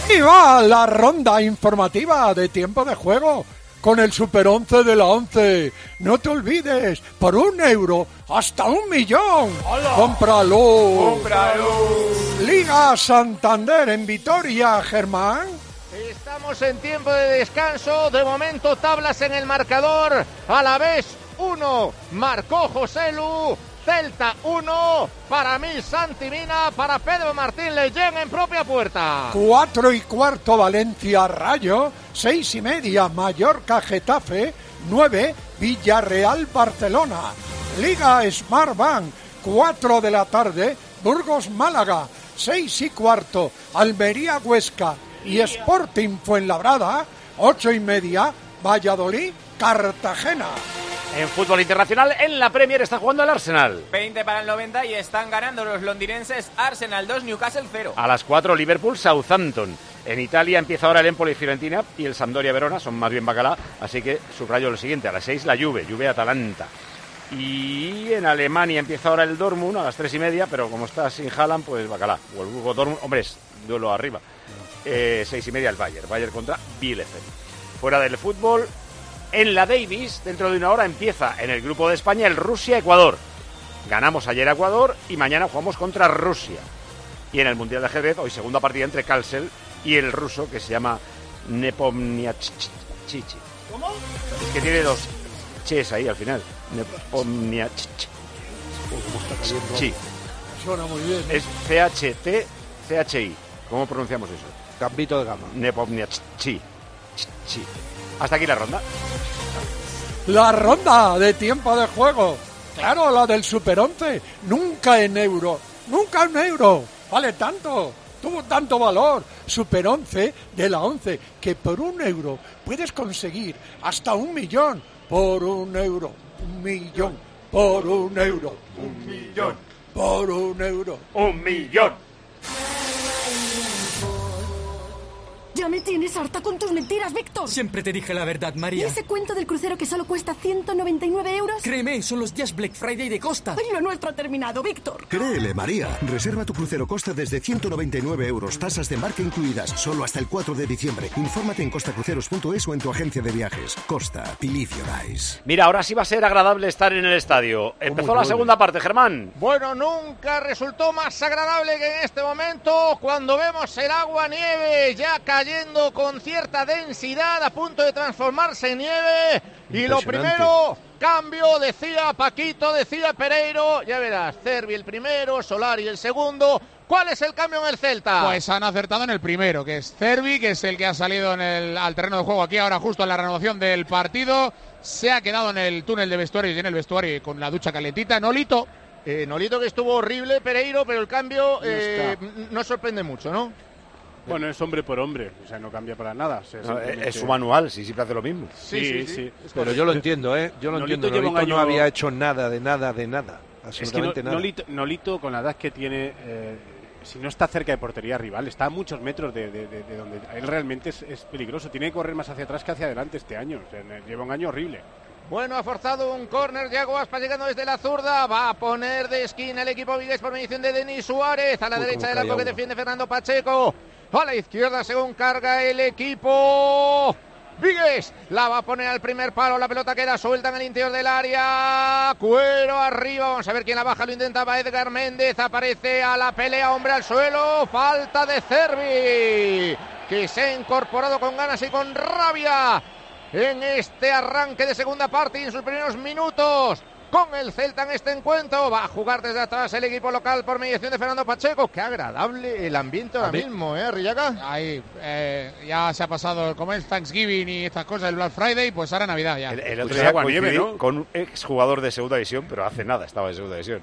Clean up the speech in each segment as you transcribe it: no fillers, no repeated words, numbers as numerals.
Y va la ronda informativa de tiempo de juego con el Super 11 de la 11. No te olvides, por €1 hasta €1.000.000. ¡Hola! ¡Cómpralo! ¡Cómpralo! Liga Santander en Vitoria, Germán. Estamos en tiempo de descanso. De momento tablas en el marcador. Alavés 1, marcó Joselu. Celta 1, para mí Santi Mina, para Pedro Martín Leyen en propia puerta. 4:15 Valencia Rayo, 6:30 Mallorca Getafe, 9 Villarreal Barcelona. Liga Smartbank, 4 de la tarde Burgos Málaga, 6:15 Almería Huesca y Sporting Fuenlabrada, 8:30 Valladolid Cartagena. En fútbol internacional, en la Premier está jugando el Arsenal. 20 para el 90 y están ganando los londinenses. Arsenal 2, Newcastle 0. A las 4, Liverpool Southampton. En Italia empieza ahora el Empoli Fiorentina y el Sampdoria Verona, son más bien bacalá, así que subrayo lo siguiente. A las 6 la Juve Atalanta. Y en Alemania empieza ahora el Dortmund a las 3:30, pero como está sin Haaland, pues bacalá. O el Borussia Dortmund, hombre, es duelo arriba. 6:30 el Bayern contra Bielefeld. Fuera del fútbol, en la Davis, dentro de una hora empieza en el grupo de España el Rusia-Ecuador. Ganamos ayer a Ecuador y mañana jugamos contra Rusia. Y en el Mundial de Ajedrez, hoy segunda partida entre Kalsel y el ruso que se llama Nepomniachtchi. ¿Cómo? Es que tiene dos ches ahí al final. Nepomniachtchi. Suena muy bien. Es C-H-T-C-H-I. ¿Cómo pronunciamos eso? Gambito de gama. Nepomniachtchi. Hasta aquí la ronda. La ronda de tiempo de juego. Claro, la del Super 11. Nunca en euro. Nunca en euro. Vale tanto. Tuvo tanto valor. Super 11 de la 11. Que por €1 puedes conseguir hasta €1.000.000. Por €1. €1.000.000. Por €1. $1.000.000. Por €1. ¡1.000.000! Ya me tienes harta con tus mentiras, Víctor. Siempre te dije la verdad, ¿Y María. ese cuento del crucero que solo cuesta 199 euros? Créeme, son los días Black Friday de Costa. ¡Ay, lo nuestro ha terminado, Víctor! Créele, María. Reserva tu crucero Costa desde 199 euros, tasas de embarque incluidas, solo hasta el 4 de diciembre. Infórmate en costacruceros.es o en tu agencia de viajes. Costa, believe your eyes. Mira, ahora sí va a ser agradable estar en el estadio. Empezó la segunda parte, Germán. Bueno, nunca resultó más agradable que en este momento cuando vemos el agua-nieve ya cayendo con cierta densidad, a punto de transformarse en nieve. Y lo primero, cambio, decía Paquito, decía Pereiro, ya verás, Cervi el primero, Solari el segundo. ¿Cuál es el cambio en el Celta? Pues han acertado en el primero, que es Cervi, que es el que ha salido al terreno de juego aquí ahora justo en la renovación del partido. Se ha quedado en el túnel de vestuario y en el vestuario con la ducha calentita. Nolito. Nolito, que estuvo horrible, Pereiro, pero el cambio no sorprende mucho, ¿no? Bueno, es hombre por hombre, o sea, no cambia para nada. O sea, No, es su manual, sí, siempre hace lo mismo. Sí. Pero yo lo entiendo, ¿eh? Yo lo entiendo. Lleva un Nolito no año... había hecho nada, de nada. Absolutamente nada. Nolito, con la edad que tiene, si no está cerca de portería rival, está a muchos metros de donde él realmente es peligroso. Tiene que correr más hacia atrás que hacia adelante este año. O sea, lleva un año horrible. Bueno, ha forzado un córner, Yago Aspas llegando desde la zurda, va a poner de esquina el equipo vigués por mediación de Denis Suárez, a la derecha del arco que defiende Fernando Pacheco, a la izquierda según carga el equipo vigués, la va a poner al primer palo, la pelota queda suelta en el interior del área, Cuero arriba, vamos a ver quién la baja, lo intentaba Edgar Méndez, aparece a la pelea, hombre al suelo, falta de Cervi, que se ha incorporado con ganas y con rabia en este arranque de segunda parte y en sus primeros minutos con el Celta en este encuentro. Va a jugar desde atrás el equipo local por mediación de Fernando Pacheco. Qué agradable el ambiente ahora mismo, Rillaga. Ahí ya se ha pasado, como es Thanksgiving y estas cosas, el Black Friday, pues ahora Navidad ya. El otro día coincidí con un exjugador de segunda división, pero hace nada estaba en segunda división,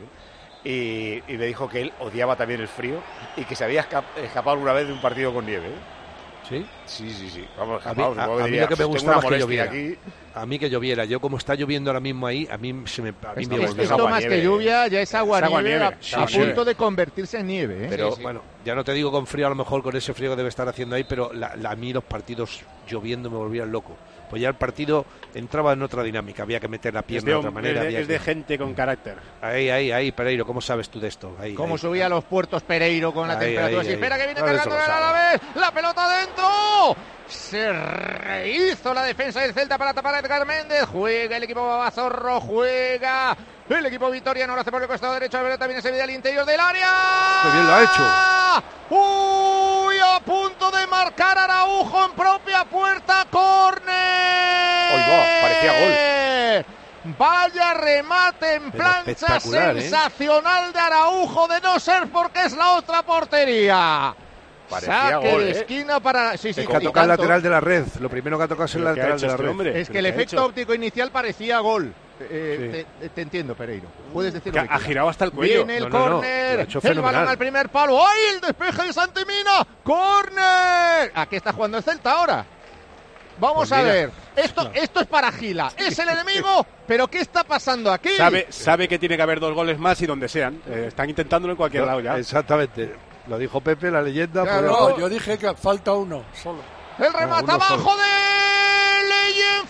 y me dijo que él odiaba también el frío y que se había escapado alguna vez de un partido con nieve, ¿Sí? Sí. Vamos, a mí lo que me gustaba es que lloviera. Aquí. A mí que lloviera. Yo, como está lloviendo ahora mismo ahí, a mí me volvió. Esto más que lluvia, ya es agua-nieve a punto de convertirse en nieve. Pero bueno, Ya no te digo con frío, a lo mejor con ese frío que debe estar haciendo ahí, pero a mí los partidos lloviendo me volvían loco. Pues ya el partido entraba en otra dinámica, había que meter la pierna de otra manera. Es de gente con carácter. Ahí, Pereiro, ¿cómo sabes tú de esto? ¿Cómo subía a los puertos Pereiro con la temperatura? Si espera que viene cargando a la vez, la pelota dentro. Se rehizo la defensa del Celta para tapar a Edgar Méndez. Juega el equipo Babazorro, juega el equipo vitoriano, lo hace por el costado derecho. La pelota viene servida al interior del área. ¡Qué bien lo ha hecho! ¡Uy! A punto de marcar Araujo en propia puerta. ¡Córner! ¡Oiga! Parecía gol. Vaya remate en plancha sensacional de Araujo, de no ser porque es la otra portería. Parecía saque gol, de esquina para... Sí, que ha tocado el lateral de la red. Lo primero que ha tocado es el lateral de la red. Es que el efecto óptico inicial parecía gol. Te entiendo, Pereiro. Puedes decir que ha girado hasta el cuello. Viene el córner. El balón al primer palo. ¡Ay, el despeje de Santimina! ¡Córner! ¿A qué está jugando el Celta ahora? Vamos a ver. Esto es para Gila. Es el enemigo, pero ¿qué está pasando aquí? Sabe que tiene que haber 2 goles más y donde sean. Están intentándolo en cualquier lado ya. Exactamente. Lo dijo Pepe, la leyenda. Claro, yo dije que falta uno solo. El remate abajo de Leyen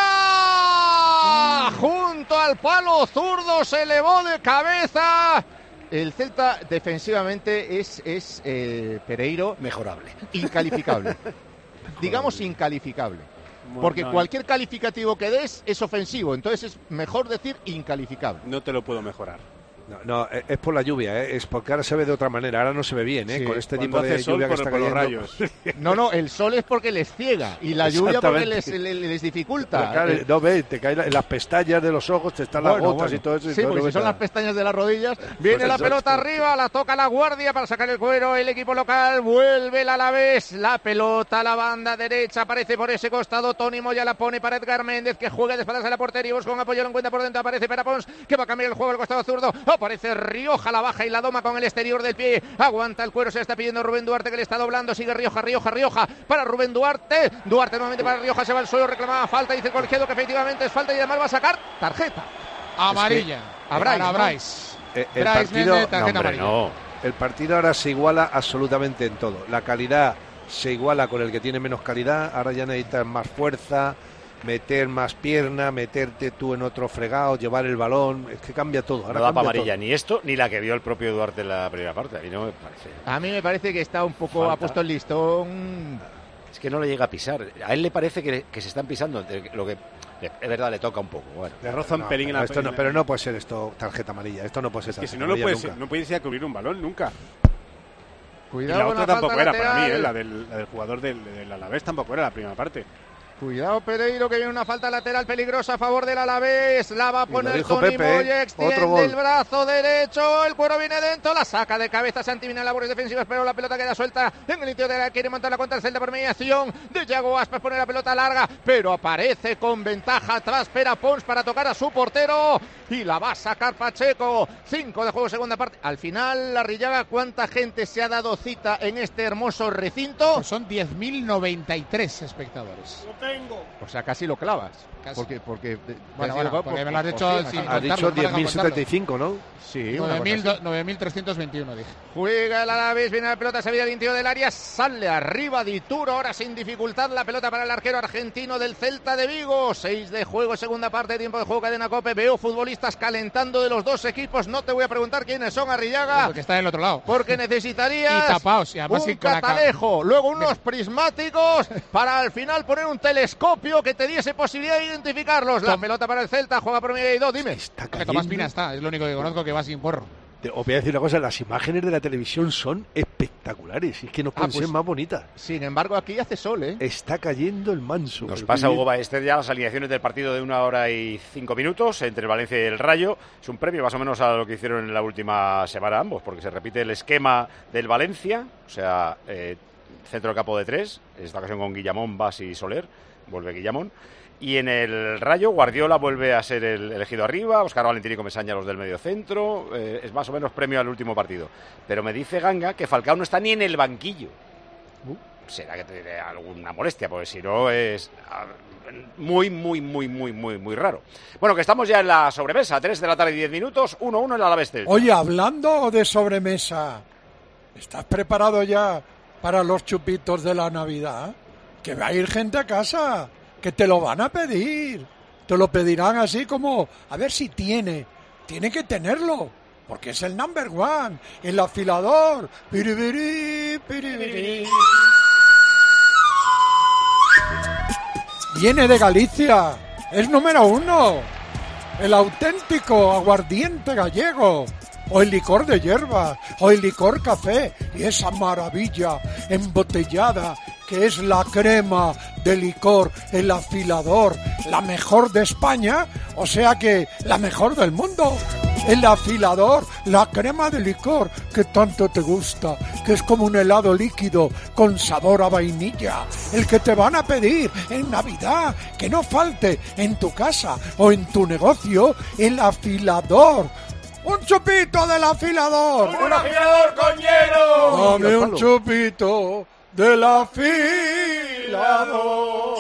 fuera. Junto al palo zurdo se elevó de cabeza. El Celta defensivamente es Pereiro. Mejorable. Incalificable. Digamos incalificable. Porque cualquier calificativo que des es ofensivo. Entonces es mejor decir incalificable. No te lo puedo mejorar. No, es por la lluvia, es porque ahora se ve de otra manera, ahora no se ve bien, sí, con este tipo de lluvia que está cayendo. Los rayos. No, el sol es porque les ciega y la lluvia porque les dificulta. Claro, no ves, te caen en las pestañas de los ojos, te están las gotas y todo eso. Sí, porque si son las pestañas de las rodillas, viene la pelota arriba, la toca la guardia para sacar el cuero, el equipo local, vuelve el Alavés, la pelota a la banda derecha, aparece por ese costado, Toni Moya la pone para Edgar Méndez, que juega de espaldas a la portería, busca un apoyo, lo encuentra por dentro, aparece Perapons, que va a cambiar el juego al costado zurdo. Aparece Rioja, la baja y la doma con el exterior del pie. Aguanta el cuero, se está pidiendo Rubén Duarte, que le está doblando. Sigue Rioja para Rubén Duarte. Duarte nuevamente para Rioja, se va al suelo, reclamaba falta. Dice el colegiado que efectivamente es falta y además va a sacar tarjeta amarilla. A Bryce. El partido ahora se iguala absolutamente en todo. La calidad se iguala con el que tiene menos calidad. Ahora ya necesitas más fuerza, meter más pierna, meterte tú en otro fregado, llevar el balón, es que cambia todo. Ahora no da para amarilla todo. Ni esto, ni la que vio el propio Duarte en la primera parte. A mí me parece que está un poco, ha puesto el listón. Es que no le llega a pisar. A él le parece que se están pisando, lo que es verdad, le toca un poco. Bueno. Le roza un pelín en la esto pero no puede ser esto tarjeta amarilla, esto no puede ser tarjeta amarilla. Es que si no puedes ir a cubrir un balón nunca. Cuidado, y la otra tampoco era lateral. Para mí, la del jugador del Alavés tampoco era la primera parte. Cuidado Pereiro, que viene una falta lateral peligrosa a favor del Alavés. La va a poner Toni Moya, extiende el brazo derecho, el cuero viene dentro, la saca de cabeza Santimina en labores defensivas, pero la pelota queda suelta en el interior de la, quiere montar la contra el Celta por mediación de Yago Aspas, pone la pelota larga, pero aparece con ventaja tras Perapons para tocar a su portero y la va a sacar Pacheco. 5 de juego, segunda parte. Al final, la Arrillaga, ¿cuánta gente se ha dado cita en este hermoso recinto? Pues son 10.093 espectadores. O sea, casi lo clavas. Casi. Porque me lo has dicho. Has dicho 10.075, ¿no? Sí, 9.321, dije. Juega el Alavés, viene la pelota, se viene al interior del área, sale arriba Dituro, ahora sin dificultad la pelota para el arquero argentino del Celta de Vigo. 6 de juego, segunda parte, tiempo de juego, cadena COPE. Veo futbolistas calentando de los dos equipos. No te voy a preguntar quiénes son, Arrillaga. Porque está del otro lado. Porque necesitarías y tapaos, y además un catalejo, luego unos prismáticos para al final poner un telescopio que te diese posibilidad de identificarlos. La pelota para el Celta, juega por medio y dos, dime. Que Tomás Pina está, es lo único que conozco que va sin porro. Os voy a decir una cosa, las imágenes de la televisión son espectaculares, es que no pueden ser más bonitas. Sin embargo, aquí hace sol, ¿eh? Está cayendo el manso. Nos pasa Hugo Ballester ya las alineaciones del partido de 1 hora y 5 minutos entre el Valencia y el Rayo. Es un premio más o menos a lo que hicieron en la última semana ambos, porque se repite el esquema del Valencia, o sea, centro de campo de 3, en esta ocasión con Guillamón, Bas y Soler, vuelve Guillamón. Y en el Rayo, Guardiola vuelve a ser el elegido arriba, Óscar Valentín y Comesaña los del medio centro, es más o menos premio al último partido. Pero me dice Ganga que Falcao no está ni en el banquillo. Será que tiene alguna molestia, porque si no es muy raro. Bueno, que estamos ya en la sobremesa, 3 de la tarde y 10 minutos, 1-1 en la Alavés Celta. Oye, hablando de sobremesa, ¿Estás preparado ya para los chupitos de la Navidad? Que va a ir gente a casa, que te lo van a pedir. Te lo pedirán así como, a ver si tiene que tenerlo, porque es el number one, el afilador. Piribiri, piribiri. Viene de Galicia, es número 1, el auténtico aguardiente gallego, o el licor de hierbas, o el licor café, y esa maravilla embotellada que es la crema de licor, el afilador, la mejor de España, o sea que la mejor del mundo. El afilador, la crema de licor que tanto te gusta, que es como un helado líquido con sabor a vainilla, el que te van a pedir en Navidad, que no falte en tu casa o en tu negocio, el afilador. ¡Un chupito del afilador! ¡Un afilador con hielo! Dame un chupito del afilador.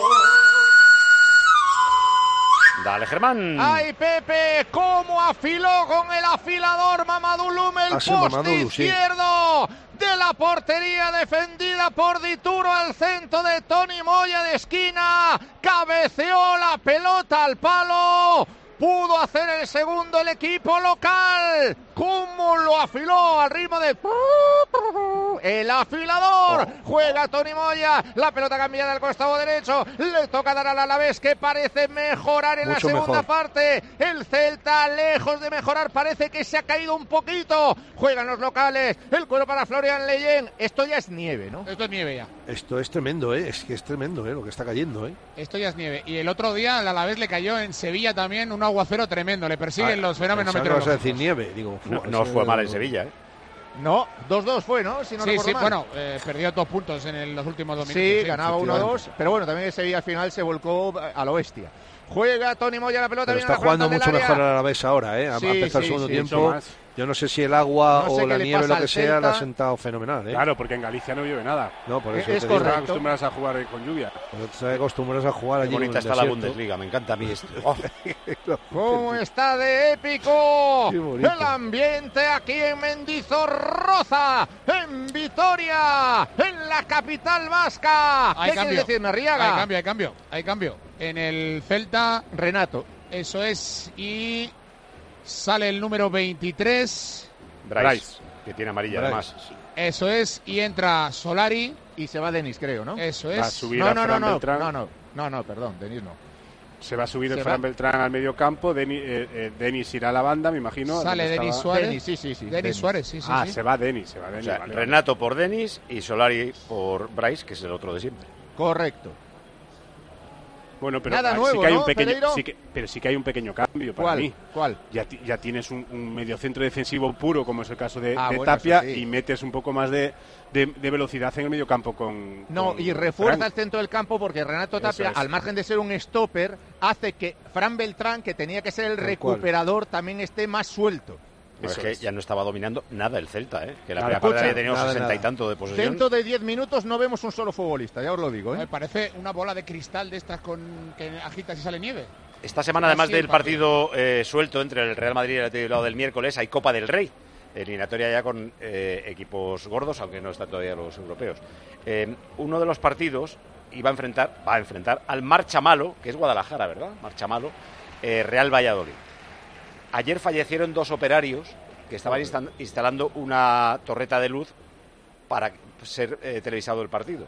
Dale, Germán. ¡Ay, Pepe! ¿Cómo afiló con el afilador Mamadou Loum el poste izquierdo de la portería defendida por Dituro al centro de Toni Moya de esquina? Cabeceó la pelota al palo. Pudo hacer el segundo el equipo local. ¿Cómo lo afiló al ritmo de el afilador? Juega Toni Moya. La pelota cambiada al costado derecho. Le toca dar al Alavés, que parece mejorar en mucho la segunda mejor parte. El Celta, lejos de mejorar, parece que se ha caído un poquito. Juegan los locales. El cuero para Florian Leyen. Esto ya es nieve, ¿no? Esto es nieve ya. Esto es tremendo, es que es tremendo, lo que está cayendo, Esto ya es nieve. Y el otro día al Alavés le cayó en Sevilla también un aguacero tremendo. Le persiguen los fenómenos meteorológicos. Vas a decir nieve, digo. No fue mal en Sevilla, No, 2-2 fue, ¿no? Si no recuerdo mal. Bueno, perdió 2 puntos en los últimos 2 minutos. Sí, ganaba 1-2, pero bueno, también ese día al final se volcó a lo bestia. Juega Toni Moya la pelota. Pero está jugando mucho mejor a la vez ahora, Ha empezado el segundo tiempo. Yo no sé si el agua o la nieve o lo que sea le ha sentado fenomenal, Claro, porque en Galicia no llueve nada. No, por eso es te correcto. Están acostumbrados a jugar con lluvia. Están acostumbrados a jugar allí. Qué bonita está la Bundesliga, me encanta a mí esto. ¿Cómo está de épico el ambiente aquí en Mendizorroza, en Vitoria, en la capital vasca? ¿Qué quiere decir, Narriaga? Hay cambio. En el Celta, Renato. Eso es, y sale el número 23. Bryce, que tiene amarilla además. Eso es, y entra Solari. Y se va Denis, creo, ¿no? Eso Va a es. subir a Fran Beltrán. No, perdón, Denis no. Se va a subir el Fran Beltrán al medio campo. Denis irá a la banda, me imagino. Sale Denis Suárez. Denis, sí. Denis Suárez, sí. Se va Denis. O sea, vale. Renato por Denis y Solari por Bryce, que es el otro de siempre. Correcto. Bueno, pero nada nuevo, sí que hay ¿no, un pequeño, Pereiro? pero sí que hay un pequeño cambio para mí. ¿Cuál? Ya tienes un mediocentro defensivo puro, como es el caso de bueno, Tapia, sí. y metes un poco más de velocidad en el medio campo con y refuerza Fran. el centro del campo, porque Renato Tapia, al margen de ser un stopper, hace que Fran Beltrán, que tenía que ser el recuperador, también esté más suelto. Es que ya no estaba dominando nada el Celta, que la Nada, primera parte había escucha, tenido 60 y tanto de posesión. Dentro de 10 minutos no vemos un solo futbolista, ya os lo digo. Me parece una bola de cristal de estas que agitas y sale nieve. Esta semana, además del partido suelto entre el Real Madrid y el Atlético del miércoles, hay Copa del Rey, eliminatoria ya con equipos gordos, aunque no están todavía los europeos. Uno de los partidos va a enfrentar al Marchamalo, que es Guadalajara, ¿verdad? Marchamalo, Real Valladolid. Ayer fallecieron 2 operarios que estaban instalando una torreta de luz para ser televisado el partido.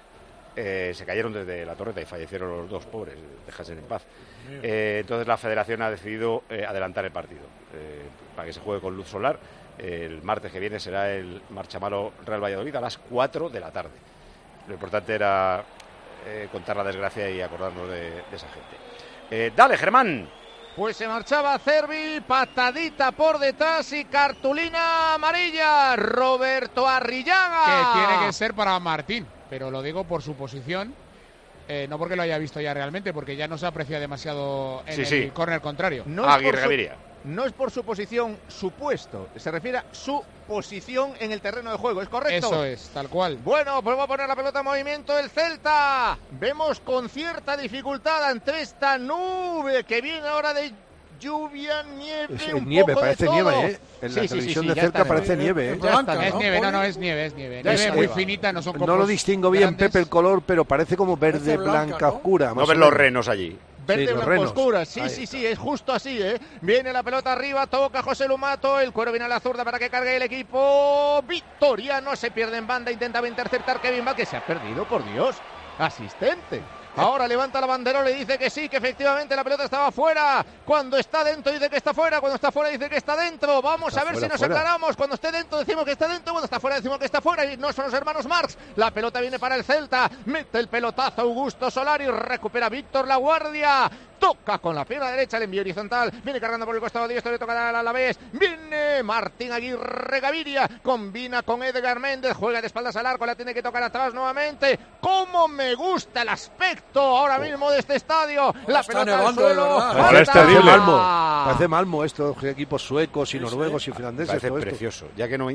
Se cayeron desde la torreta y fallecieron los 2, pobres, déjense en paz. Entonces la federación ha decidido adelantar el partido para que se juegue con luz solar. El martes que viene será el Marchamalo Real Valladolid a las 4 de la tarde. Lo importante era contar la desgracia y acordarnos de esa gente. Dale, Germán. Pues se marchaba Cervi, patadita por detrás y cartulina amarilla. Roberto Arrillaga. Que tiene que ser para Martín, pero lo digo por su posición, no porque lo haya visto ya realmente, porque ya no se aprecia demasiado en el córner contrario. No es por su posición, su puesto. Se refiere a su posición en el terreno de juego, ¿es correcto? Eso es, tal cual. Bueno, pues va a poner la pelota en movimiento el Celta. Vemos con cierta dificultad ante esta nube que viene ahora de lluvia, nieve, Es un nieve, poco parece de todo. nieve, En la televisión de cerca parece nieve, Es nieve, no, es nieve. Nieve muy finita, no son copos. No lo distingo bien, grandes. Pepe, el color, pero parece como verde, blanca, oscura. No ves los renos allí. Verde, Sí, los blanco, renos. oscura. Sí, Ahí sí, está. sí, es justo así, ¿eh? Viene la pelota arriba, toca José Lumato, el cuero viene a la zurda para que cargue el equipo victoriano, se pierde en banda, intentaba interceptar Kevin Val, que se ha perdido, por Dios, asistente. Ahora levanta la banderola y dice que sí, que efectivamente la pelota estaba fuera. Cuando está dentro dice que está fuera, cuando está fuera dice que está dentro. Vamos Está a ver fuera, si nos fuera. aclaramos. Cuando esté dentro decimos que está dentro, cuando está fuera decimos que está fuera. Y no son los hermanos Marx. La pelota viene para el Celta. Mete el pelotazo Augusto Solari, recupera Víctor Laguardia. Toca con la pierna derecha, el envío horizontal. Viene cargando por el costado diestro, le toca al Alavés. Viene Martín Aguirre Gaviria. Combina con Edgar Méndez. Juega de espaldas al arco, la tiene que tocar atrás nuevamente. ¡Cómo me gusta el aspecto ahora mismo de este estadio! La está pelota al nevando, de suelo. verdad. Parece ¡Falta! Malmo. Parece Malmo estos equipos suecos y noruegos y finlandeses. Parece todo esto. precioso. Ya que no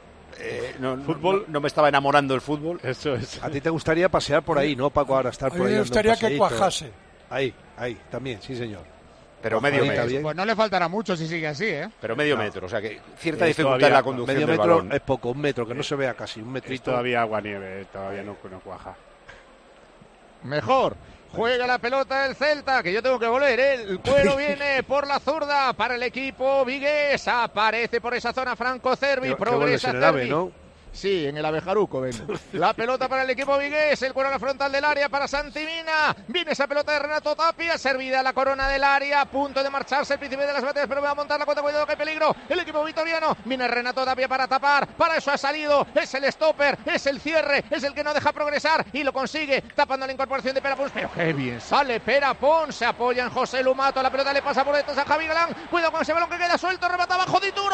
me estaba enamorando del fútbol. Eso es. A ti te gustaría pasear por ahí, ¿no, Paco? Ahora estar A por mí ahí. me dando un gustaría que paseíto. cuajase. Ahí, también, sí, señor. Pero medio Cuajadita metro. bien. Pues no le faltará mucho si sigue así, ¿eh? Pero medio metro. O sea que cierta Es dificultad todavía en la conducción Medio del metro balón. es poco, 1 metro, que no se vea casi, un Es metrito. todavía agua nieve, todavía no cuaja. Mejor. Juega la pelota el Celta, que yo tengo que volver, ¿eh? El cuero viene por la zurda para el equipo vigués. Aparece por esa zona Franco Cervi, Que vuelves progresa en el AVE, Cervi. ¿no? Sí, en el abejaruco ven. La pelota para el equipo vigués, el cuero a la frontal del área para Santimina. Viene esa pelota de Renato Tapia, servida a la corona del área, a punto de marcharse el príncipe de las batallas, pero va a montar la cuenta, cuidado que hay peligro. El equipo vitoriano, viene Renato Tapia para tapar, para eso ha salido, es el stopper, es el cierre, es el que no deja progresar y lo consigue, tapando la incorporación de Perapons, pero qué bien sale Perapons, se apoya en José Lumato, la pelota le pasa por detrás a Javi Galán, cuidado con ese balón que queda suelto, rebata abajo Dituro.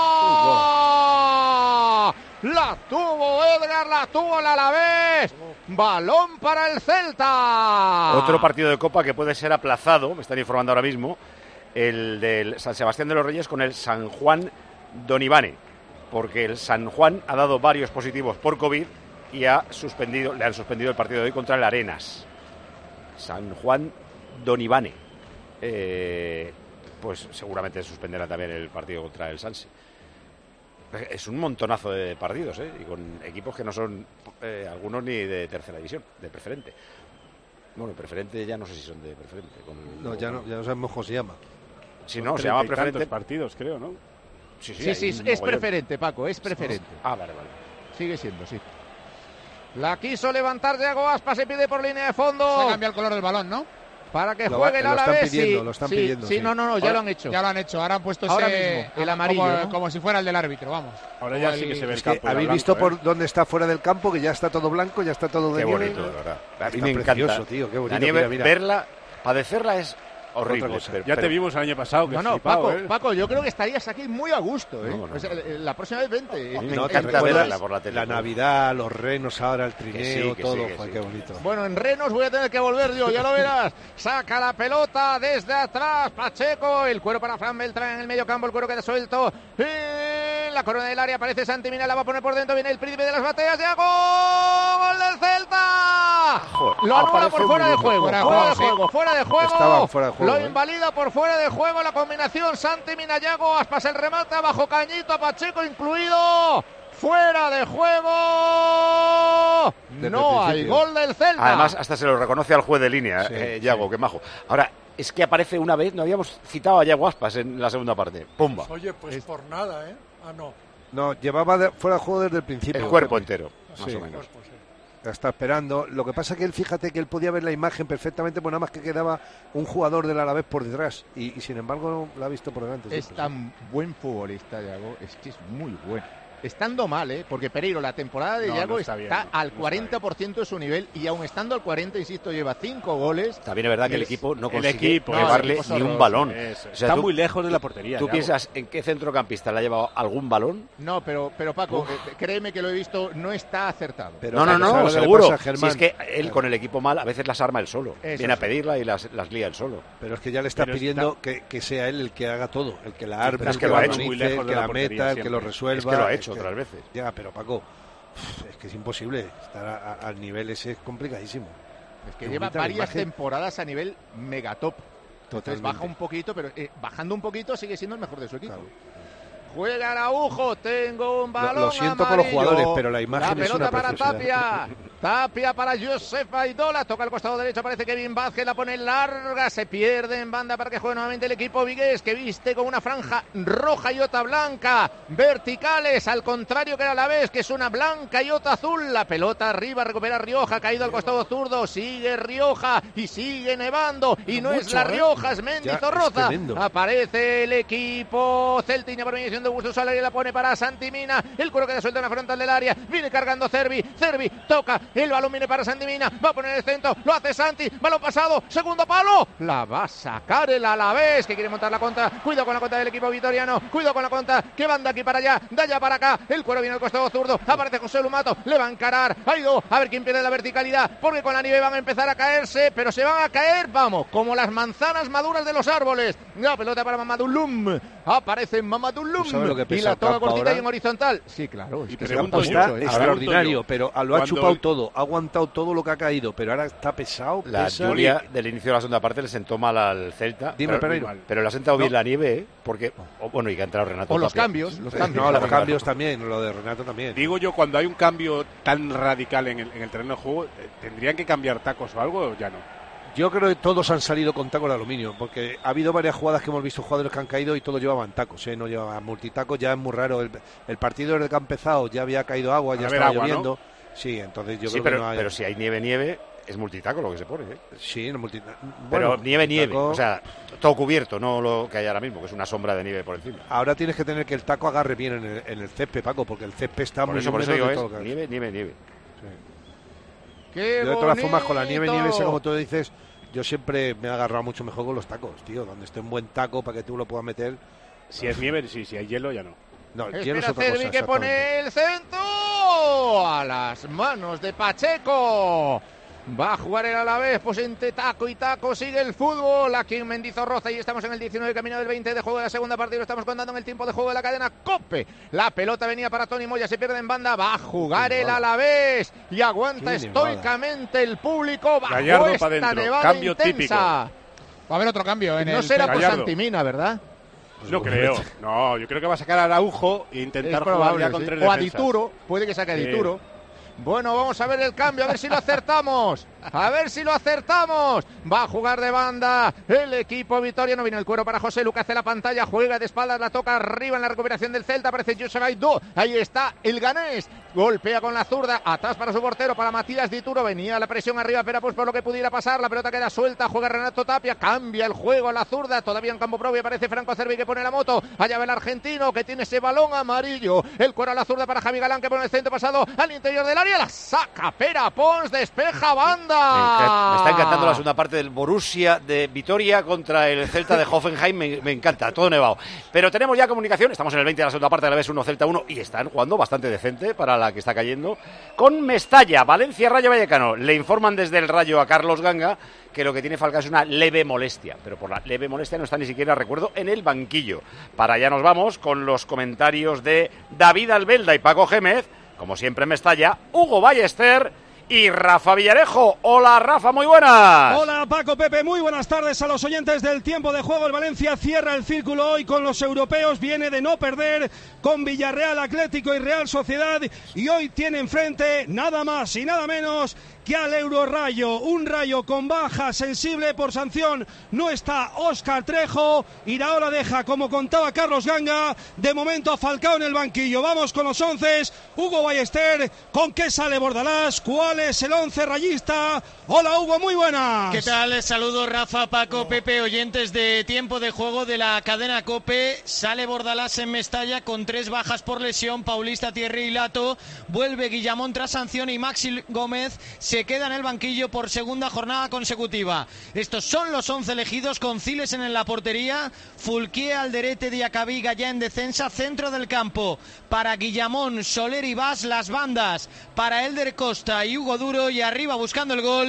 La tuvo Edgar, la tuvo el Alavés. Balón para el Celta. Otro partido de Copa que puede ser aplazado, me están informando ahora mismo, el del San Sebastián de los Reyes con el San Juan Donibane, porque el San Juan ha dado varios positivos por COVID y le han suspendido el partido de hoy contra el Arenas. San Juan Donibane. Pues seguramente suspenderá también el partido contra el Sanse. Es un montonazo de partidos, y con equipos que no son algunos ni de tercera división, de preferente. Bueno, preferente ya no sé si son de preferente. No, ya no sabemos cómo se llama. Si no, se llama preferente. Partidos, creo, ¿no? Sí, es preferente, Paco, es preferente. Vale. Sigue siendo, sí. La quiso levantar Yago Aspas, se pide por línea de fondo. Se cambia el color del balón, ¿no? Para que juegue el Alavés. Lo están pidiendo. Sí, no, ya lo han hecho. Ya lo han hecho, ahora han puesto ahora ese, mismo, el amarillo, ¿no? como si fuera el del árbitro, vamos. Ahora ya sí que se ve el Es que campo. habéis blanco, visto por dónde está fuera del campo, que ya está todo blanco, ya está todo de Qué nieve. bonito, de verdad. A mí Está me precioso, encanta. tío, qué bonito. La nieve, mira. verla, padecerla es horrible. Otra cosa. Ya te vimos el año pasado. Que flipado, Paco, yo creo que estarías aquí muy a gusto, ¿eh? No. Pues, la próxima vez vente. A mí me No, encanta ¿te recuerdas verla por la tele. la Navidad, los renos ahora, el trineo, que todo, sí, que joder, sí. qué bonito. Bueno, en renos voy a tener que volver yo, ya lo verás. Saca la pelota desde atrás, Pacheco, el cuero para Fran Beltrán en el medio campo, el cuero queda suelto. En la corona del área aparece Santimina, la va a poner por dentro, viene el príncipe de las batallas, ¡Yago! ¡Gol del Celta! Lo anula por fuera de juego, fuera de juego. Estaba fuera de juego, Lo invalida por fuera de juego la combinación Santimina, Yago Aspas, el remate bajo cañito a Pacheco incluido. Fuera de juego. No hay gol del Celta. Además, hasta se lo reconoce al juez de línea, Yago, qué majo. Ahora, es que aparece una vez, no habíamos citado a Yago Aspas en la segunda parte. ¡Pumba! Oye, pues por nada, ¿eh? No. No, llevaba fuera de juego desde el principio. El cuerpo entero, más Sí. o menos. La está esperando. Lo que pasa es que él, fíjate que él podía ver la imagen perfectamente, pues nada más que quedaba un jugador del Alavés por detrás. Y sin embargo no la ha visto por delante. Es siempre, tan buen futbolista, Yago, es que es muy bueno. Estando mal, porque Pereiro, la temporada de Yago está al 40% de su nivel y aun estando al 40, insisto, lleva 5 goles. También es verdad que el equipo no consigue equipo, llevarle el equipo ni un horroroso. balón. Eso. O sea, Está tú- muy lejos de la portería. ¿Tú Yago. piensas en qué centrocampista le ha llevado algún balón? No, pero Paco, créeme que lo he visto, no está acertado. Pero No, ¿sabes lo que le seguro. pasa a Si Germán? es que él con el equipo mal a veces las arma él solo. Eso Viene a sí. pedirla y las lía él solo. Pero es que ya le está Pero pidiendo que sea él el que haga todo, el que la arme, pero es el que que lo ha la hecho organice, muy lejos el de que la la portería meta, el que siempre. lo resuelva. Es que lo ha es hecho que- otras veces. Ya, pero Paco, es que es imposible. Estar al nivel ese es complicadísimo. Es que Qué lleva bonita la varias imagen. temporadas a nivel megatop. Entonces baja un poquito, pero bajando un poquito sigue siendo el mejor de su equipo. Claro. Juega Araujo, tengo un balón Lo siento amarillo. por los jugadores, pero la imagen es una para preciosidad. Tapia para Josep Aidola, toca el costado derecho, aparece Kevin Vázquez, la pone larga, se pierde en banda para que juegue nuevamente el equipo vigués, que viste con una franja roja y otra blanca, verticales, al contrario que era la vez, que es una blanca y otra azul. La pelota arriba, recupera Rioja, caído al costado zurdo, sigue Rioja y sigue nevando, y no es la Rioja, es Mendizorroza. Aparece el equipo celtiña por mediación de Augusto Solari, la pone para Santimina, el cuero queda suelto en la frontal del área, viene cargando Cervi, toca, el balón viene para Santimina, va a poner el centro, lo hace Santi, balón pasado, segundo palo, la va a sacar el Alavés, que quiere montar la contra, cuidado con la contra del equipo vitoriano, cuidado con la contra, que van de aquí para allá, de allá para acá, el cuero viene al costado zurdo, aparece José Lumato, le va a encarar, ha ido a ver quién pierde la verticalidad, porque con la nieve van a empezar a caerse, pero se van a caer, vamos, como las manzanas maduras de los árboles. La pelota para Mamadou Loum, aparece Mamadou Loum y la toca cortita y en horizontal. Sí, claro, es que el campo está extraordinario, pero lo ha chupado todo, ha aguantado todo lo que ha caído, pero ahora está pesado. La lluvia del inicio de la segunda parte le sentó mal al Celta. Dime, pero le ha sentado bien la nieve, porque bueno, y que ha entrado Renato. O los cambios. Los cambios también, lo de Renato también. Digo yo, cuando hay un cambio tan radical en el terreno de juego, ¿tendrían que cambiar tacos o algo o ya no? Yo creo que todos han salido con tacos de aluminio, porque ha habido varias jugadas que hemos visto jugadores que han caído y todos llevaban tacos, no llevaban multitacos, ya es muy raro. El partido desde que ha empezado ya había caído agua, ya estaba lloviendo. ¿No? Sí, entonces yo creo que no hay... Pero si hay nieve, es multitaco lo que se pone, ¿eh? Sí, no multitaco. Pero nieve, o sea, todo cubierto, no lo que hay ahora mismo, que es una sombra de nieve por encima. Ahora tienes que tener que el taco agarre bien en el césped, Paco, porque el césped está por muy eso digo, todo lo que nieve. Sí. De todas formas, con la nieve esa, como tú dices, yo siempre me he agarrado mucho mejor con los tacos, tío, donde esté un buen taco para que tú lo puedas meter. Si es nieve, sí, si hay hielo, ya no. No, el hielo es otra Cervi cosa, que pone el centro a las manos de Pacheco. Va a jugar el Alavés, pues entre taco y taco sigue el fútbol aquí en Mendizorroza y estamos en el 19 camino del 20 de juego de la segunda parte y lo estamos contando en el tiempo de juego de la cadena COPE. La pelota venía para Toni Moya, se pierde en banda, va a jugar el Alavés y aguanta estoicamente el público bajo esta nevada cambio intensa. Típico. Va a haber otro cambio en no será por Santimina, ¿verdad? No creo. No, yo creo que va a sacar a Araujo e intentar jugar ya con tres defensas. O a Dituro, puede que saque a Dituro. Bueno, vamos a ver el cambio, a ver si lo acertamos. A ver si lo acertamos. Va a jugar de banda el equipo vitoriano. Viene el cuero para José Lu, que hace la pantalla, juega de espaldas, la toca arriba en la recuperación del Celta. Aparece Josep Aidó. Ahí está el ganés. Golpea con la zurda. Atrás para su portero, para Matías Dituro. Venía la presión arriba, pero pues por lo que pudiera pasar. La pelota queda suelta. Juega Renato Tapia. Cambia el juego a la zurda. Todavía en campo propio aparece Franco Cervi, que pone la moto. Allá va el argentino, que tiene ese balón amarillo. El cuero a la zurda para Javi Galán, que pone el centro pasado al interior del área. La saca Pera Pons, despeja banda. Me está encantando la segunda parte del Borussia de Vitoria contra el Celta de Hoffenheim. Me encanta, todo nevado. Pero tenemos ya comunicación, estamos en el 20 de la segunda parte de la vez 1 Celta 1 y están jugando bastante decente para la que está cayendo. Con Mestalla, Valencia, Rayo Vallecano. Le informan desde el Rayo a Carlos Ganga que lo que tiene Falcao es una leve molestia, pero por la leve molestia no está ni siquiera, recuerdo, en el banquillo. Para allá nos vamos con los comentarios de David Albelda y Paco Gémez. Como siempre en Mestalla, Hugo Ballester y Rafa Villarejo. Hola Rafa, muy buenas. Hola Paco, Pepe, muy buenas tardes a los oyentes del tiempo de juego. El Valencia cierra el círculo hoy con los europeos, viene de no perder con Villarreal, Atlético y Real Sociedad y hoy tiene enfrente nada más y nada menos que al Eurorayo, un Rayo con baja sensible por sanción. No está Óscar Trejo, Iraola deja, como contaba Carlos Ganga, de momento a Falcao en el banquillo. Vamos con los 11. Hugo Ballester, ¿con qué sale Bordalás? ¿Cuál es el 11 rayista? Hola Hugo, muy buenas. ¿Qué tal? Saludos Rafa, Paco, Pepe, oyentes de tiempo de juego de la cadena COPE. Sale Bordalás en Mestalla con 3 bajas por lesión, Paulista, Thierry y Lato. Vuelve Guillamón tras sanción y Maxi Gómez se queda en el banquillo por segunda jornada consecutiva. Estos son los 11 elegidos, con Ciles en la portería, Fulquier, Alderete, Diacabí, Gallá en defensa, centro del campo. Para Guillamón, Soler y Bas, las bandas. Para Elder Costa y Hugo Duro, y arriba buscando el gol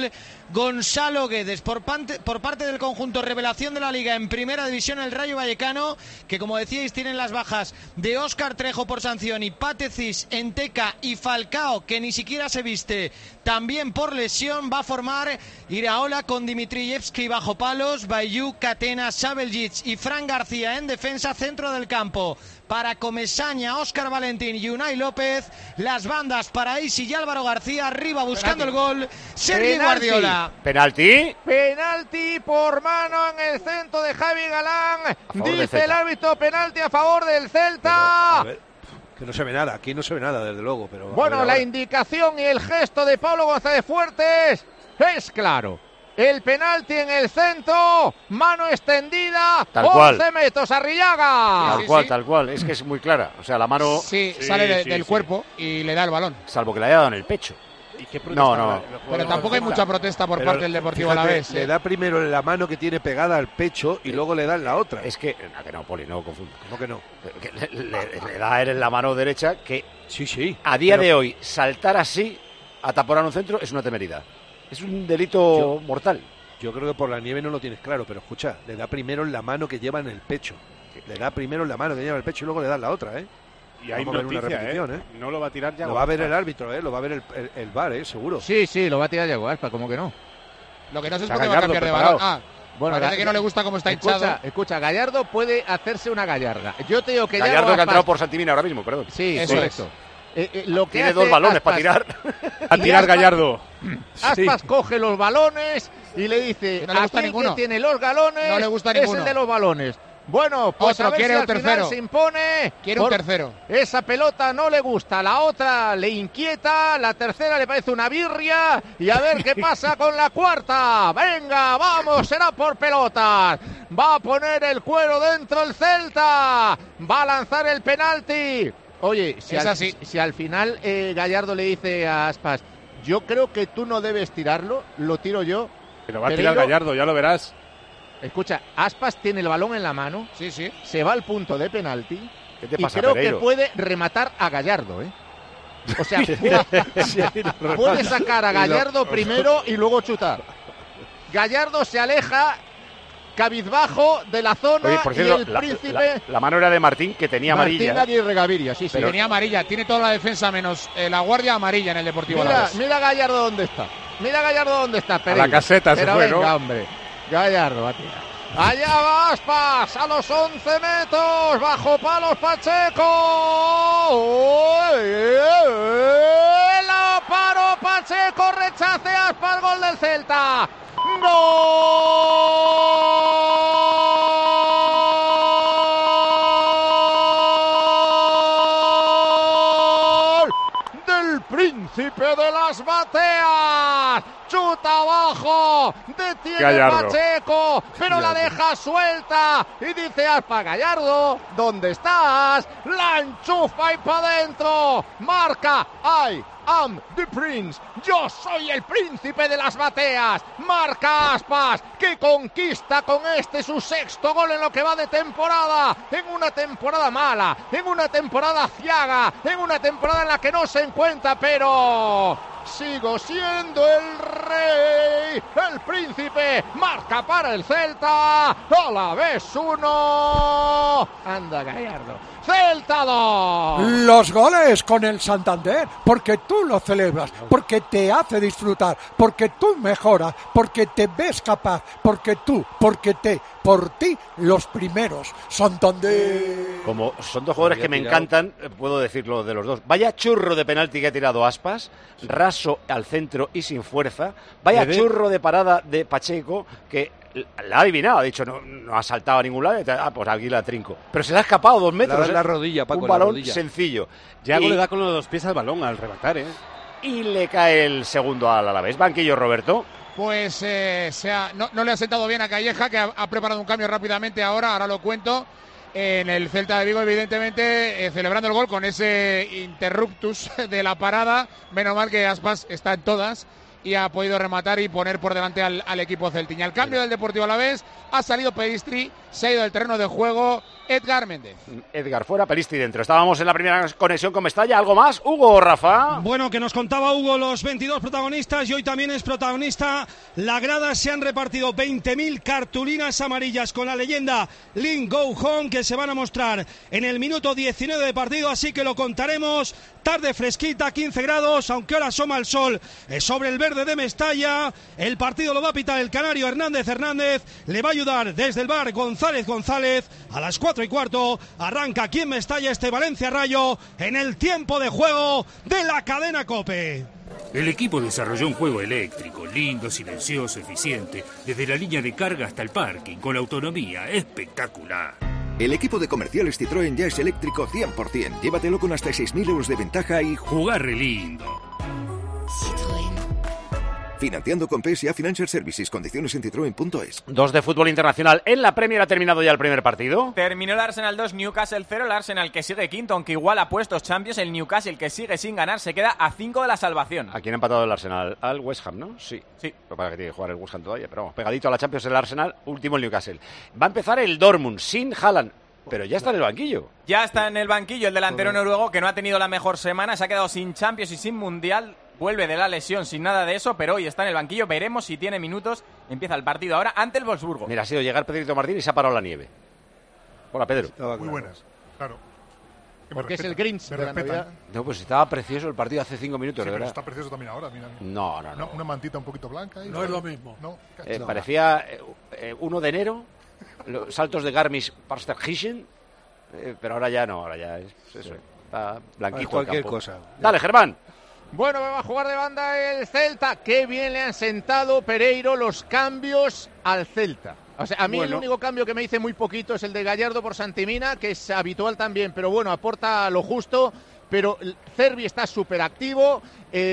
Gonzalo Guedes. Por parte del conjunto revelación de la Liga en Primera División, el Rayo Vallecano, que como decíais tienen las bajas de Óscar Trejo por sanción y Patecis, Enteca y Falcao, que ni siquiera se viste también por lesión. Va a formar Iraola con Dimitrievski bajo palos, Bayú, Catena, Sabeljic y Fran García en defensa. Centro del campo para Comesaña, Óscar Valentín y Unai López. Las bandas para Isi y Álvaro García. Arriba buscando el gol, Sergi Guardiola. ¿Penalti? Penalti por mano en el centro de Javi Galán. Dice el árbitro, penalti a favor del Celta. Pero, que no se ve nada, aquí no se ve nada, desde luego. Pero bueno, la indicación y el gesto de Pablo González Fuertes es claro. El penalti en el centro, mano extendida, tal 11 cual. Metros, Arrillaga. Tal cual, es que es muy clara. O sea, la mano sale del cuerpo y le da el balón. Salvo que le haya dado en el pecho. ¿Y qué No. Pero tampoco hay mucha protesta por parte del Deportivo Alavés. Le da primero en la mano que tiene pegada al pecho y luego le da en la otra. Es que no, Poli, no confunda. ¿Cómo que no? Que le da a él en la mano derecha que sí. A día de hoy, saltar así a taponar un centro es una temeridad. Es un delito mortal. Yo creo que por la nieve no lo tienes claro, pero escucha, le da primero en la mano que lleva en el pecho. Le da primero en la mano que lleva en el pecho y luego le da en la otra, ¿eh? Y hay Vamos a ver noticia, una repetición, ¿eh? No lo va a tirar ya. Lo va a ver el árbitro, ¿eh? Lo va a ver el VAR, seguro. Sí, lo va a tirar Yago Aspas, ¿cómo que no? Lo que no sé es por qué va a cambiar de balón. Bueno, parece que no le gusta cómo está hinchado. Escucha, Gallardo puede hacerse una gallarga. Yo te digo que Gallardo que ha entrado por Santimina ahora mismo, perdón. Sí, eso correcto. Lo que tiene dos balones Aspas, para tirar. A tirar Gallardo. Aspas coge los balones y le dice: no le gusta aquel ninguno. que tiene los galones no le gusta es ninguno. el de los balones. Bueno, pues otro a ver quiere si un al final tercero. Se impone. Quiere un tercero. Esa pelota no le gusta, la otra le inquieta, la tercera le parece una birria y a ver qué pasa con la cuarta. Venga, vamos, será por pelotas. Va a poner el cuero dentro el Celta. Va a lanzar el penalti. Oye, si al final Gallardo le dice a Aspas: yo creo que tú no debes tirarlo, lo tiro yo. Pero va a tirar Gallardo, ya lo verás. Escucha, Aspas tiene el balón en la mano, se va al punto de penalti y pasa, creo Pereiro? que puede rematar a Gallardo, ¿eh? O sea, puede sacar a Gallardo primero y luego chutar. Gallardo se aleja cabizbajo de la zona. Oye, por cierto, y el príncipe... la mano era de Martín, que tenía amarilla. Martín Aguirre Gaviria, sí. Pero tenía amarilla, tiene toda la defensa menos la guardia amarilla en el Deportivo Alavés. Mira Gallardo dónde está. A la caseta se fue, ¿no? Hombre. Gallardo va a tirar. Allá va Aspas a los 11 metros. Bajo palos Pacheco. La paró Pacheco. Rechace Aspas. Gol del Celta. ¡Gol! Del Príncipe de las Bateas. Chuta abajo, detiene Gallardo. Pacheco, pero la deja suelta y dice Aspas: Gallardo, ¿dónde estás? La enchufa y para adentro, marca, I am the Prince, yo soy el príncipe de las bateas, marca Aspas, que conquista con este su sexto gol en lo que va de temporada, en una temporada mala, en una temporada ciaga, en una temporada en la que no se encuentra, pero... sigo siendo el rey, el príncipe, marca para el Celta, Alavés 1, anda Gallardo, Celta 2. Los goles con el Santander, porque tú lo celebras, porque te hace disfrutar, porque tú mejoras, porque te ves capaz, porque tú, por ti, los primeros. Santander. Como son dos jugadores que me encantan, puedo decirlo de los dos. Vaya churro de penalti que ha tirado Aspas, raso al centro y sin fuerza. Vaya churro de parada de Pacheco, que la ha adivinado, ha dicho, no ha saltado a ningún lado. Pues aquí la trinco. Pero se le ha escapado 2 metros. Le da en la rodilla, Paco, un balón la rodilla. sencillo. Yago le da con los 2 pies al balón al rematar, ¿eh? Y le cae el segundo al Alavés. Banquillo, Roberto. Pues no le ha sentado bien a Calleja, que ha preparado un cambio rápidamente ahora lo cuento. En el Celta de Vigo, evidentemente, celebrando el gol con ese interruptus de la parada. Menos mal que Aspas está en todas y ha podido rematar y poner por delante al equipo celtiña. El cambio del Deportivo Alavés, ha salido Peristri se ha ido del terreno de juego Edgar Méndez. Edgar fuera, Pelisti dentro. Estábamos en la primera conexión con Mestalla. ¿Algo más? Hugo o Rafa. Bueno, que nos contaba Hugo los 22 protagonistas y hoy también es protagonista. La grada se han repartido 20.000 cartulinas amarillas con la leyenda Link Go Home que se van a mostrar en el minuto 19 de partido, así que lo contaremos. Tarde fresquita, 15 grados, aunque ahora asoma el sol sobre el verde de Mestalla. El partido lo va a pitar el canario Hernández. Le va a ayudar desde el bar González. A las 4:15 arranca aquí en Mestalla este Valencia Rayo en el tiempo de juego de la cadena COPE. El equipo desarrolló un juego eléctrico, lindo, silencioso, eficiente, desde la línea de carga hasta el parking, con autonomía espectacular. El equipo de comerciales Citroën ya es eléctrico 100%. Llévatelo con hasta 6.000 euros de ventaja y jugar re lindo. Citroën. Financiando con PSA Financial Services. Condiciones en citroen.es. 2 de fútbol internacional. En la Premier ha terminado ya el primer partido. Terminó el Arsenal 2, Newcastle 0. El Arsenal que sigue quinto, aunque igual a puestos Champions. El Newcastle que sigue sin ganar se queda a 5 de la salvación. ¿A quién ha empatado el Arsenal? Al West Ham, ¿no? Sí. Pero para que tiene que jugar el West Ham todavía. Pero vamos, pegadito a la Champions el Arsenal, último el Newcastle. Va a empezar el Dortmund sin Haaland. Pero ya está en el banquillo. Ya está en el banquillo el delantero noruego, que no ha tenido la mejor semana. Se ha quedado sin Champions y sin Mundial. Vuelve de la lesión sin nada de eso, pero hoy está en el banquillo. Veremos si tiene minutos. Empieza el partido ahora ante el Wolfsburgo. Mira, ha sido llegar Pedrito Martín y se ha parado la nieve. Hola, Pedro. Muy buenas, claro. Porque es el Grinch de la Navidad. No, pues estaba precioso el partido hace 5 minutos, Sí, de pero verdad. está precioso también ahora, mira. No. Una mantita un poquito blanca. No es lo mismo. No, Parecía 1 de enero, los saltos de Garmisch-Partenkirchen, pero ahora ya no, ahora ya es eso. Está blanquito cualquier el campo. cosa. Dale, Germán. Bueno, va a jugar de banda el Celta. Qué bien le han sentado, Pereiro, los cambios al Celta. O sea, a mí el único cambio que me dice muy poquito es el de Gallardo por Santimina, que es habitual también, pero bueno, aporta lo justo. Pero Cervi está súper activo.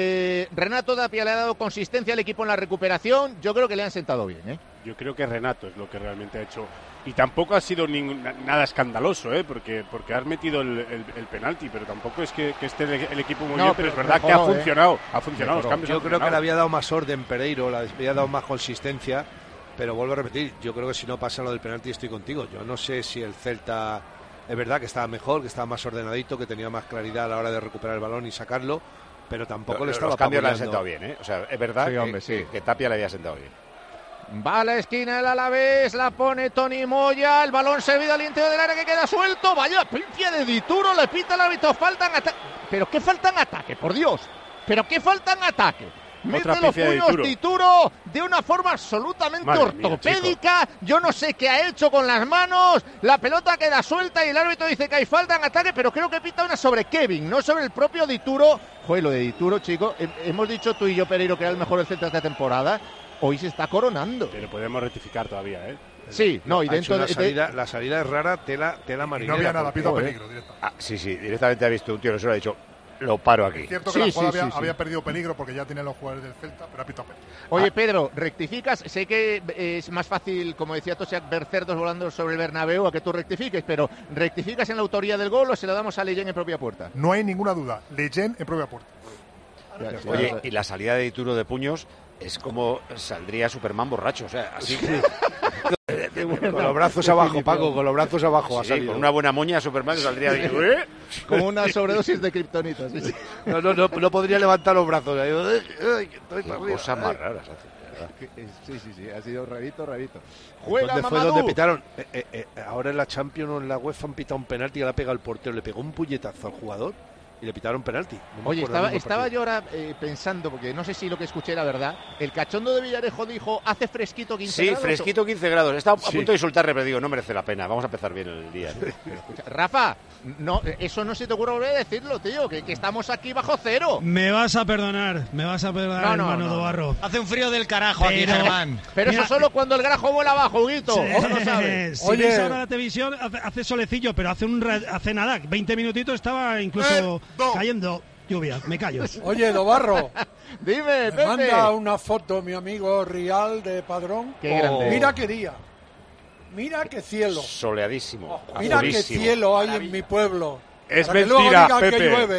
Renato Tapia le ha dado consistencia al equipo en la recuperación. Yo creo que le han sentado bien, ¿eh? Yo creo que Renato es lo que realmente ha hecho. Y tampoco ha sido nada escandaloso, porque has metido el penalti, pero tampoco es que esté el equipo muy bien, pero es verdad que ha funcionado. Ha funcionado los cambios. Yo creo que le había dado más orden Pereiro, le había dado más consistencia, pero vuelvo a repetir, yo creo que si no pasa lo del penalti estoy contigo. Yo no sé si el Celta es verdad que estaba mejor, que estaba más ordenadito, que tenía más claridad a la hora de recuperar el balón y sacarlo, pero tampoco le estaba los cambios le han apabullando. sentado bien, ¿eh? O sea, es verdad que Tapia le había sentado bien. Va a la esquina el Alavés, la pone Toni Moya, el balón servido al interior del área que queda suelto, vaya pifia de Dituro, le pita el árbitro, faltan ataque. ¿Pero qué faltan ataque, por Dios? ¿Pero qué faltan ataque? Mete los puños Dituro de una forma absolutamente ortopédica. Yo no sé qué ha hecho con las manos. La pelota queda suelta y el árbitro dice que hay falta en ataque, pero creo que pita una sobre Kevin, no sobre el propio Dituro. Joder, lo de Dituro, chicos, hemos dicho tú y yo, Pereiro, que era el mejor del Celta esta temporada. Hoy se está coronando. Pero podemos rectificar todavía, ¿eh? Sí, no, y dentro de la salida es rara, tela marinera. No había nada, pito peligro directamente. Sí, directamente ha visto un tío que se lo ha dicho. Lo paro aquí. Es cierto que la jugada había perdido peligro porque ya tienen los jugadores del Celta, pero ha pitado peligro. Oye, Pedro, rectificas. Sé que es más fácil, como decía Tosiak, ver cerdos volando sobre el Bernabéu a que tú rectifiques, pero ¿rectificas en la autoría del gol o se lo damos a Leyen en propia puerta? No hay ninguna duda. Leyen en propia puerta. Oye, y la salida de Dituro de puños es como saldría Superman borracho, o sea, así con los brazos abajo, Paco, con los brazos abajo. Sí, con una buena moña Superman saldría como una sobredosis de kriptonita. Sí. No podría levantar los brazos. Cosas más raras hace. Sí, ha sido rarito. Juega ¿Dónde fue donde pitaron? Ahora en la Champions o en la UEFA han pitado un penalti y le ha pegado el portero, le pegó un puñetazo al jugador y le pitaron penalti. Oye, estaba yo ahora pensando, porque no sé si lo que escuché era verdad. El cachondo de Villarejo dijo, hace fresquito 15 grados. Sí, fresquito 15 grados. Estaba a punto de insultarle, pero digo, no merece la pena. Vamos a empezar bien el día. Pero escucha, Rafa, no, eso no se te ocurre volver a decirlo, tío, que estamos aquí bajo cero. Me vas a perdonar, hermano Dobarro. Hace un frío del carajo aquí, Germán. Pero mira, eso solo cuando el grajo vuela abajo, Huguito. Sí, lo sabes. Si ves ahora la televisión, hace solecillo, pero hace nada, 20 minutitos estaba incluso cayendo lluvia. Me callo. Oye, Dobarro. Dime, Pepe. Manda una foto mi amigo Rial de Padrón. Qué grande. Mira qué día. Mira qué cielo. Soleadísimo. Mira qué cielo hay en mi pueblo. Es mentira, Pepe.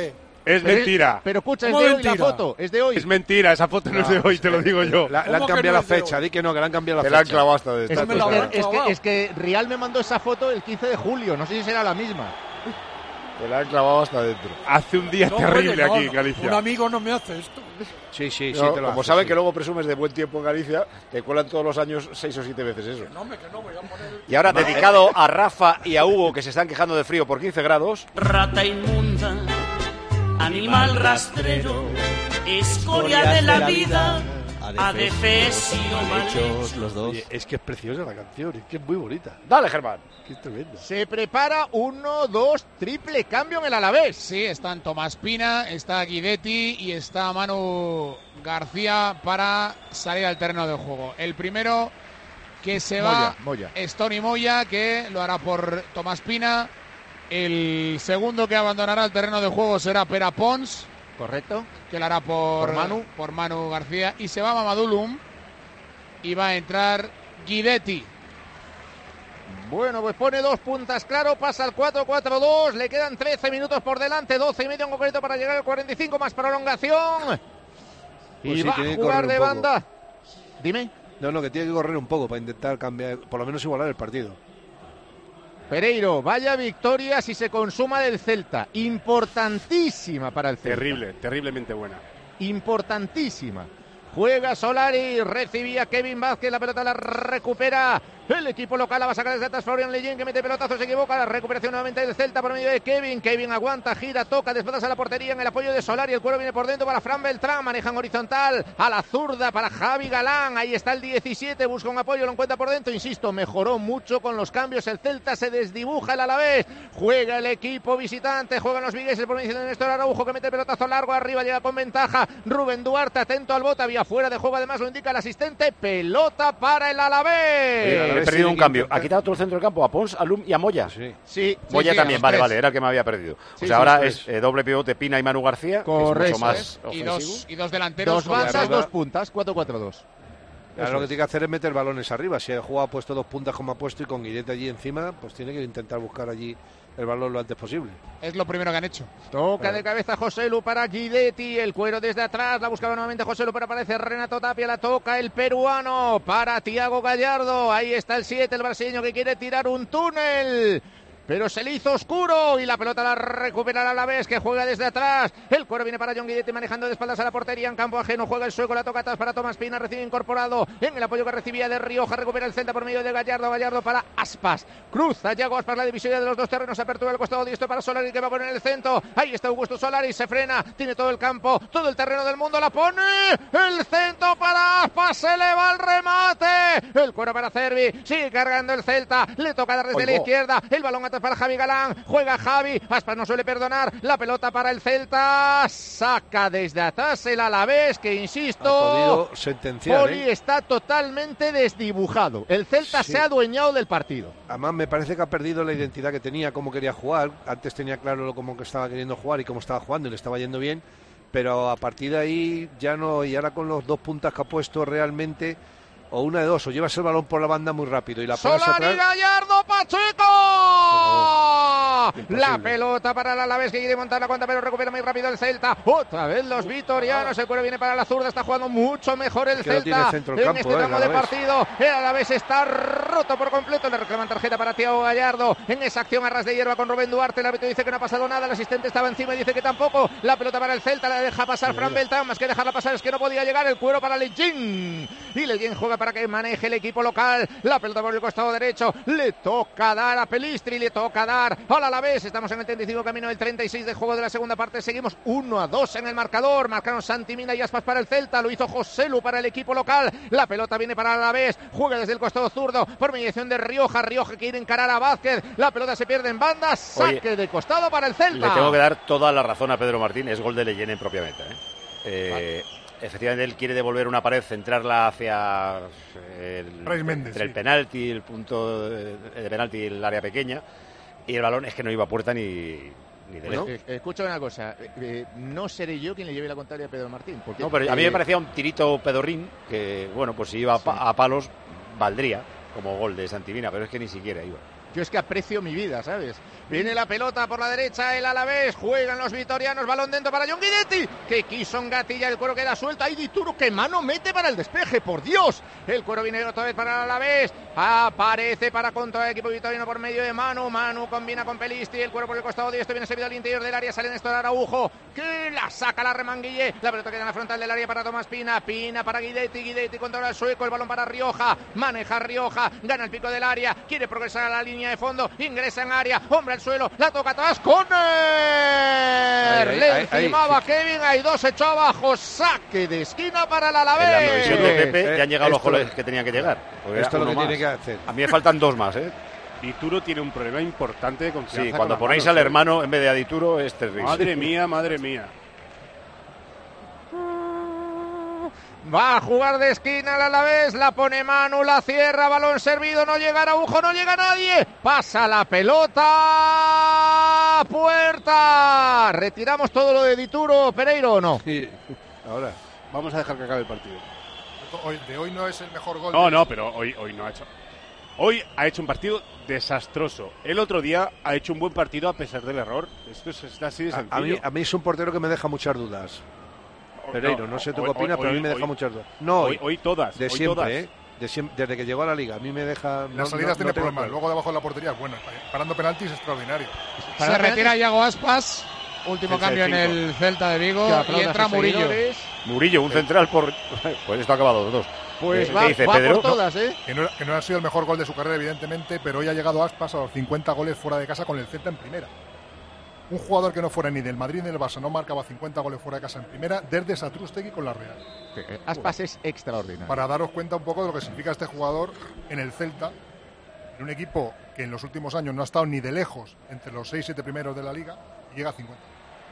Es mentira. Pero escucha, es de hoy la foto, es de hoy. Es mentira, esa foto no es de hoy, te lo digo yo. Le han cambiado la fecha, di que no, que le han cambiado la fecha. Te la han clavado hasta de Es que Rial me mandó esa foto el 15 de julio, no sé si será la misma. Te la han clavado hasta dentro. Hace un día terrible aquí en Galicia. Un amigo no me hace esto. Sí, no, te lo como hace, saben sí. que luego presumes de buen tiempo en Galicia, te cuelan todos los años 6 o 7 veces eso. Y ahora dedicado a Rafa y a Hugo, que se están quejando de frío por 15 grados. Rata inmunda, animal rastrero, escoria de la vida, adefesio mal hechos los dos. Oye, es que es preciosa la canción, es que es muy bonita. Dale, Germán. Qué tremendo. Se prepara 1-2, triple cambio en el Alavés. Sí, están Tomás Pina, está Guidetti y está Manu García para salir al terreno de juego. El primero que se va es Toni Moya, que lo hará por Tomás Pina. El segundo que abandonará el terreno de juego será Pere Pons. Correcto. Que lo hará por Manu García. Y se va Mamadou y va a entrar Guidetti. Bueno, pues pone 2 puntas claro, pasa al 4-4-2, le quedan 13 minutos por delante, 12 y medio en concreto para llegar al 45 más prolongación. Pues y sí, va a jugar de banda. Dime. No, que tiene que correr un poco para intentar cambiar, por lo menos igualar el partido. Pereiro, vaya victoria si se consuma del Celta. Importantísima para el Celta. Terriblemente buena. Importantísima. Juega Solari, recibía Kevin Vázquez, la pelota la recupera el equipo local, la va a sacar desde atrás Florian Leyen, que mete pelotazo, se equivoca, la recuperación nuevamente del Celta por medio de Kevin aguanta, gira, toca, desplaza a la portería en el apoyo de Solari, el cuero viene por dentro para Fran Beltrán, manejan horizontal, a la zurda para Javi Galán, ahí está el 17, busca un apoyo, lo encuentra por dentro, insisto, mejoró mucho con los cambios, el Celta se desdibuja el Alavés, juega el equipo visitante, juegan los vigueses por medio de Néstor Araujo, que mete pelotazo largo arriba, llega con ventaja, Rubén Duarte, atento al bote, había fuera de juego, además lo indica el asistente, pelota para el Alavés. He perdido un cambio. Ha quitado todo el centro del campo a Pons, a Lum y a Moya. Sí. Moya también, vale, era el que me había perdido. O sea, ahora es doble pivote Pina y Manu García. Correcto. Que es mucho más ofensivo. Y dos delanteros. 2 bandas, 2 puntas, 4-4-2. Ahora lo que tiene que hacer es meter balones arriba. Si el juego ha puesto 2 puntas como ha puesto y con Guillete allí encima, pues tiene que intentar buscar allí el balón lo antes posible. Es lo primero que han hecho. Toca de cabeza Joselu para Guidetti, el cuero desde atrás, la buscaba nuevamente Joselu, pero aparece Renato Tapia, la toca el peruano para Thiago Gallardo, ahí está el 7, el brasileño que quiere tirar un túnel. Pero se le hizo oscuro y la pelota la recuperará a la vez, que juega desde atrás. El cuero viene para John Guidetti manejando de espaldas a la portería en campo ajeno. Juega el sueco, la toca atrás para Tomás Pina, recibe incorporado en el apoyo que recibía de Rioja. Recupera el Celta por medio de Gallardo. Gallardo para Aspas. Cruza Yago Aspas la división de los dos terrenos. Apertura el costado diestro para Solari, que va a poner el centro. Ahí está Augusto Solari, se frena. Tiene todo el campo, todo el terreno del mundo. La pone. El centro para Aspas. Se le va el remate. El cuero para Cervi. Sigue cargando el Celta. Le toca dar desde la izquierda. El balón atrás para Javi Galán. Juega Javi, Aspas no suele perdonar, la pelota para el Celta, saca desde atrás el Alavés, que insisto, ha podido sentenciar, Poli está totalmente desdibujado, el Celta se ha adueñado del partido. Además me parece que ha perdido la identidad que tenía, cómo quería jugar, antes tenía claro cómo que estaba queriendo jugar y cómo estaba jugando y le estaba yendo bien, pero a partir de ahí ya no, y ahora con los 2 puntas que ha puesto realmente, o una de dos, o llevas el balón por la banda muy rápido y la pones atrás. Solari, Gallardo, Pacheco. La pelota para el Alavés, que quiere montar la cuenta, pero recupera muy rápido el Celta. Otra vez los vitorianos. El cuero viene para la zurda. Está jugando mucho mejor el Celta en este tramo de partido. El Alavés está roto por completo. Le reclaman tarjeta para Thiago Gallardo en esa acción a ras de hierba con Rubén Duarte. El árbitro dice que no ha pasado nada. El asistente estaba encima y dice que tampoco. La pelota para el Celta. La deja pasar Fran Beltrán. Más que dejarla pasar es que no podía llegar. El cuero para Leyen. Y Leyen juega para que maneje el equipo local. La pelota por el costado derecho. Le toca dar a Pelistri. Le toca dar al Alavés. Estamos en el 35, camino del 36 de juego de la segunda parte. Seguimos 1-2 en el marcador. Marcaron Santi Mina y Aspas para el Celta. Lo hizo Joselu para el equipo local. La pelota viene para el Alavés. Juega desde el costado zurdo por mediación de Rioja. Rioja quiere encarar a Vázquez. La pelota se pierde en banda. Saque de costado para el Celta. Le tengo que dar toda la razón a Pedro Martín. Es gol de Leyen propiamente. Efectivamente, él quiere devolver una pared, centrarla hacia entre el penalti, el punto de penalti y el área pequeña. Y el balón es que no iba a puerta ni de lejos. Escucha una cosa, no seré yo quien le lleve la contraria a Pedro Martín. Porque, no, pero a mí me parecía un tirito pedorrín que, bueno, pues si iba a palos, valdría como gol de Santi Mina, pero es que ni siquiera iba. Yo es que aprecio mi vida, ¿sabes? Viene la pelota por la derecha, el Alavés, juegan los vitorianos, balón dentro para John Guidetti, que quiso engatillar, el cuero queda suelto, ahí Dituro, que mano mete para el despeje, por Dios, el cuero viene otra vez para el Alavés, aparece para contra el equipo vitoriano por medio de Manu combina con Pelisti, el cuero por el costado de esto, viene servido al interior del área, sale Néstor Araujo, que la saca la Remanguille, la pelota queda en la frontal del área para Tomás Pina para Guidetti controla el sueco, el balón para Rioja, maneja Rioja, gana el pico del área, quiere progresar a la línea de fondo, ingresa en área, hombre al suelo, la toca atrás, ¡corner! Le encimaba Kevin, hay dos, echó abajo, saque de esquina para el Alavés. En la revisión de Pepe ya han llegado los goles que tenían que llegar. Esto es lo que tiene que hacer. A mí me faltan dos más, ¿eh? Dituro tiene un problema importante de confianza. Sí, cuando ponéis al hermano en vez de a Dituro es terrible. Madre mía, madre mía. Va a jugar de esquina el Alavés, la pone Manu, la cierra, balón servido, no llega Araujo, no llega nadie, pasa la pelota, puerta. ¿Retiramos todo lo de Dituro, Pereiro, o no? Sí, ahora. Vamos a dejar que acabe el partido. De hoy no es el mejor gol. No, pero hoy no ha hecho. Hoy ha hecho un partido desastroso. El otro día ha hecho un buen partido a pesar del error. Esto es así de sencillo. A mí es un portero que me deja muchas dudas. Pereiro, no sé tú qué opinas, pero a mí me deja muchas dudas. No, hoy todas. De siempre, desde que llegó a la Liga. A mí me deja... Las salidas tiene problemas. Luego debajo de la portería es buena. Parando penaltis es extraordinario. Se retira Iago Aspas. Último cambio en el Celta de Vigo. Y entra Murillo. Murillo, un central por... Pues esto ha acabado los dos. Pues va por todas, ¿eh? Que no ha sido el mejor gol de su carrera, evidentemente, pero hoy ha llegado Aspas a los 50 goles fuera de casa con el Celta en primera. Un jugador que no fuera ni del Madrid ni del Barça no marcaba 50 goles fuera de casa en primera desde Satrústegui con la Real. Aspas es extraordinario. Para daros cuenta un poco de lo que significa este jugador en el Celta, en un equipo que en los últimos años no ha estado ni de lejos entre los 6-7 primeros de la Liga, y llega a 50.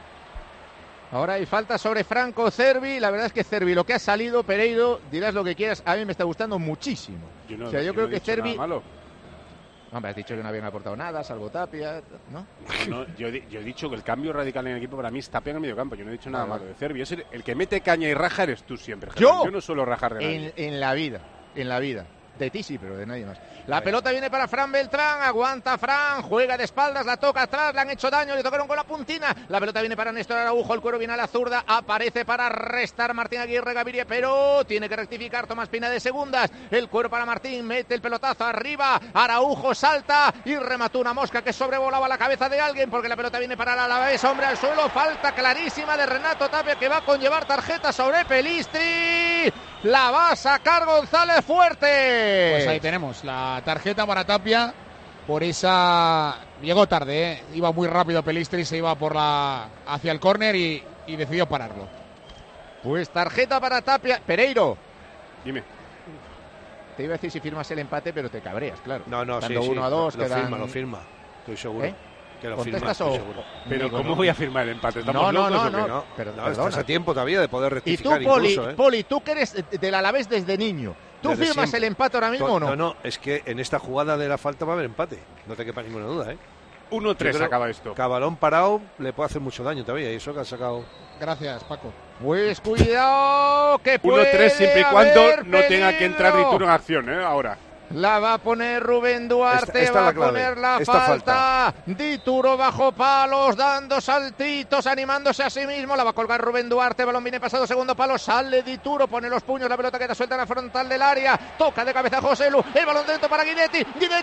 Ahora hay falta sobre Franco Cervi. La verdad es que Cervi, lo que ha salido, Pereiro, dirás lo que quieras, a mí me está gustando muchísimo. Yo creo que Cervi... Hombre, has dicho que no habían aportado nada, salvo Tapia, ¿no? No, yo he dicho que el cambio radical en el equipo para mí es Tapia en el mediocampo. Yo no he dicho nada malo de Cervi. El que mete caña y raja eres tú siempre. Yo no suelo rajar de nadie. En la vida. De ti sí, pero de nadie más. La pelota viene para Fran Beltrán, aguanta Fran, juega de espaldas, la toca atrás, le han hecho daño, le tocaron con la puntina. La pelota viene para Néstor Araujo, el cuero viene a la zurda, aparece para restar Martín Aguirre Gaviria, pero tiene que rectificar Tomás Pina de segundas. El cuero para Martín, mete el pelotazo arriba, Araujo salta y remató una mosca que sobrevolaba la cabeza de alguien, porque la pelota viene para el Alavés, hombre al suelo, falta clarísima de Renato Tapia que va a conllevar tarjeta sobre Pelistri. La va a sacar González Fuerte. Pues ahí tenemos la tarjeta para Tapia por esa... Llegó tarde, ¿eh? Iba muy rápido Pelistri, se iba hacia el córner y decidió pararlo. Pues tarjeta para Tapia. Pereiro. Dime. Te iba a decir si firmas el empate, pero te cabreas, claro. No, sí, 1-2, lo firma. Estoy seguro. Que lo firma, estoy seguro. Pero ¿cómo voy a firmar el empate? No. Estás a tiempo todavía de poder rectificar. Y tú, Poli, tú que eres del Alavés desde niño, ¿tú desde firmas siempre el empate ahora mismo o no? No, es que en esta jugada de la falta va a haber empate. No te quepa ninguna duda, ¿eh? 1-3 acaba esto. Cabalón parado le puede hacer mucho daño todavía. Y eso que ha sacado... Gracias, Paco. Pues cuidado, que puede 1-3 siempre y cuando no peligro. tenga que entrar Dituro en acción, ahora. La va a poner Rubén Duarte, esta va a clave. poner la falta. Dituro bajo palos, dando saltitos, animándose a sí mismo. La va a colgar Rubén Duarte, balón viene pasado, segundo palo, sale Dituro, pone los puños, la pelota queda suelta en la frontal del área. Toca de cabeza José Lu, el balón dentro para Guidetti.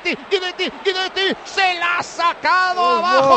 Se la ha sacado abajo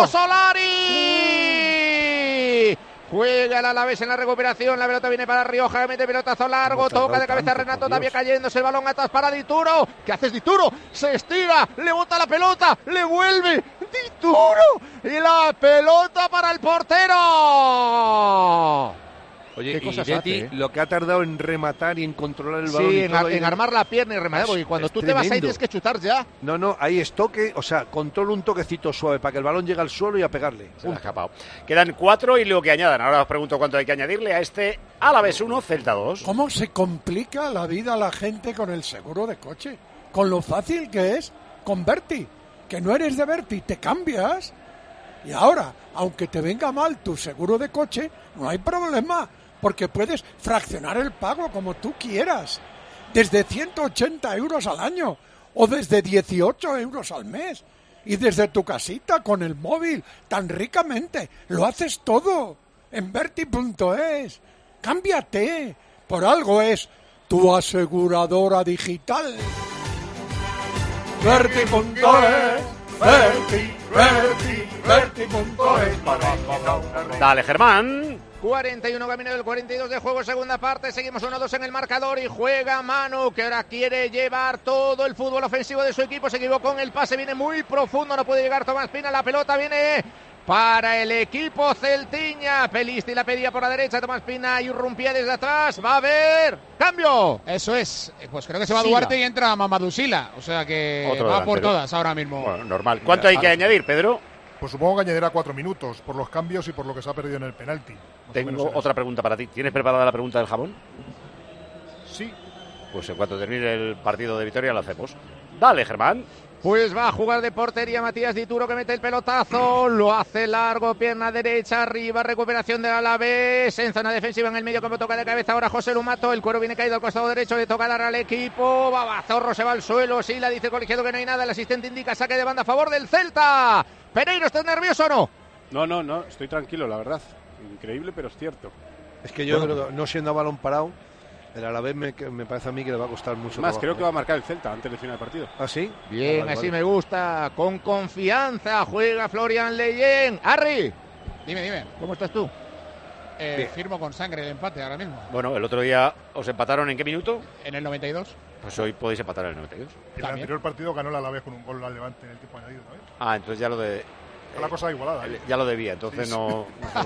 Solari. Juega el Alavés en la recuperación, la pelota viene para Rioja, mete pelotazo largo, toca de cabeza Renato Tapia cayéndose el balón atrás para Dituro. ¿Qué haces, Dituro? Se estira, le bota la pelota, le vuelve Dituro y la pelota para el portero. Oye, ¿qué cosas hace, lo que ha tardado en rematar y en controlar el balón. Sí, en armar la pierna y rematar, porque cuando tú tremendo. te vas ahí tienes que chutar ya. No, ahí es toque, o sea, controla un toquecito suave para que el balón llegue al suelo y a pegarle. Se le ha escapado. Quedan 4 y lo que añadan. Ahora os pregunto cuánto hay que añadirle a este Alavés 1, Celta 2. ¿Cómo se complica la vida a la gente con el seguro de coche? Con lo fácil que es con Berti. Que no eres de Berti, te cambias. Y ahora, aunque te venga mal tu seguro de coche, no hay problema. Porque puedes fraccionar el pago como tú quieras, desde 180 euros al año o desde 18 euros al mes. Y desde tu casita, con el móvil, tan ricamente. Lo haces todo. En Verti.es. Cámbiate. Por algo es tu aseguradora digital. Verti.es. Verti.es. Dale, Germán. 41 camino del 42 de juego, segunda parte, seguimos 1-2 en el marcador y juega Manu, que ahora quiere llevar todo el fútbol ofensivo de su equipo, se equivocó en el pase, viene muy profundo, no puede llegar Tomás Pina, la pelota viene para el equipo celtiña, Pelisti la pedía por la derecha, Tomás Pina irrumpía desde atrás, va a haber cambio. Eso es, pues creo que se va Duarte y entra Mamadou Sila, o sea que otro va delantero. por todas ahora mismo. Bueno, normal. ¿Cuánto hay que añadir, Pedro? Pues supongo que añadirá 4 minutos por los cambios y por lo que se ha perdido en el penalti. Tengo otra pregunta para ti. ¿Tienes preparada la pregunta del jabón? Sí. Pues en cuanto termine el partido de Vitoria lo hacemos. Dale, Germán. Pues va a jugar de portería Matías Dituro, que mete el pelotazo, lo hace largo, pierna derecha, arriba, recuperación del Alavés, en zona defensiva en el medio campo, toca de cabeza ahora José Lumato, el cuero viene caído al costado derecho, le toca dar al equipo, Babazorro se va al suelo, Sila dice el colegiado que no hay nada, el asistente indica saque de banda a favor del Celta. Pereiro, ¿estás nervioso o no? No, estoy tranquilo, la verdad. Increíble, pero es cierto. Es que yo creo que no siendo a balón parado, el Alavés me parece a mí que le va a costar mucho. Más, creo que va a marcar el Celta antes del final del partido. ¿Ah, sí? Bien, vale, así vale. me gusta, con confianza, juega Florian Leyen. Harry, Dime. ¿cómo estás tú? Firmo con sangre el empate ahora mismo. Bueno, el otro día os empataron ¿en qué minuto? En el 92. Pues hoy podéis empatar en el 92. En el anterior partido ganó el Alavés con un gol al Levante en el tiempo añadido, ¿no? Ah, entonces ya lo de... Está la cosa igualada. Ya lo debía, entonces Sí, no...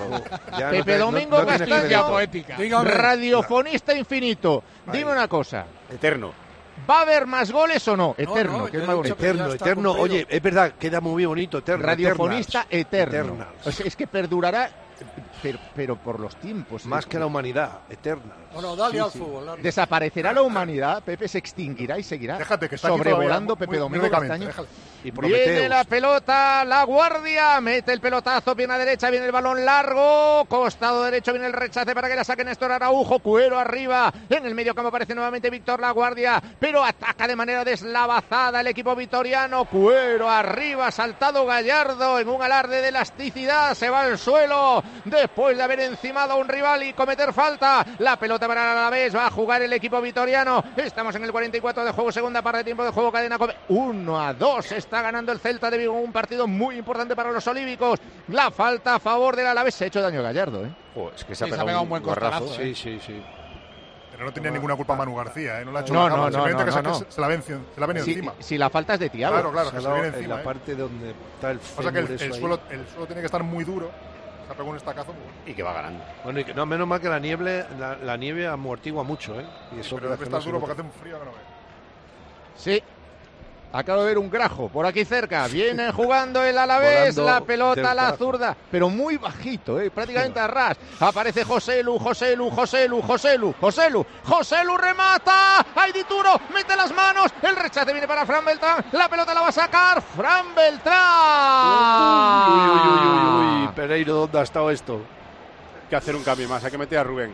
Pepe Domingo Castaño, poética. radiofonista infinito. Dime una cosa. Eterno. ¿Va a haber más goles o no? Eterno, que es más bonito. Eterno. Oye, es verdad, queda muy bonito. Eterno. Radiofonista eterno. Eternals. O sea, es que perdurará, pero por los tiempos. Más que la humanidad, eterna. Bueno, dale al fútbol. Dale. Desaparecerá la humanidad, Pepe se extinguirá y seguirá. Déjate que está aquí sobrevolando todavía, Pepe muy Domingo ricamente, Castaño. Y Viene la pelota, la Guardia, mete el pelotazo, pierna derecha, viene el balón largo, costado derecho, viene el rechace para que la saque Néstor Araujo, Cuero arriba, en el medio campo aparece nuevamente Víctor La Guardia, pero ataca de manera deslavazada el equipo vitoriano, Cuero arriba, saltado Gallardo en un alarde de elasticidad, se va al suelo, después de haber encimado a un rival y cometer falta, la pelota para la vez, va a jugar el equipo vitoriano, estamos en el 44 de juego, segunda parte de tiempo de juego, cadena COPE, 1-2, está ganando el Celta de Vigo, un partido muy importante para los olívicos. La falta a favor del Alavés, se ha hecho daño Gallardo, ¿eh? Es que se ha Sí, pegado un buen guarrazo. costalazo, Sí. Pero no tenía ninguna culpa Manu García, ¿eh? No la ha hecho No, la cama, no, simplemente que no. se la ha venido encima. Si la falta es de Thiago. Claro, Se que ha se dado viene en encima. la parte donde está el O sea que fémur, el eso ahí. suelo tiene que estar muy duro. Se ha pegado un estacazo. Y que va ganando. Bueno, y que, no, menos mal que la nieve amortigua mucho, ¿eh? Y eso Pero debe estar duro porque hace un frío que no ve. Sí. Acabo de ver un grajo por aquí cerca. Viene jugelu el Alavés, Volando la pelota a la del zurda, pero muy bajito, prácticamente a ras. Aparece Joselu, remata. Ay, Dituro, mete las manos. El rechace viene para Fran Beltrán. La pelota la va a sacar Fran Beltrán. Uy, Pereiro, ¿dónde ha estado esto? Hay que hacer un cambio más, hay que meter a Rubén.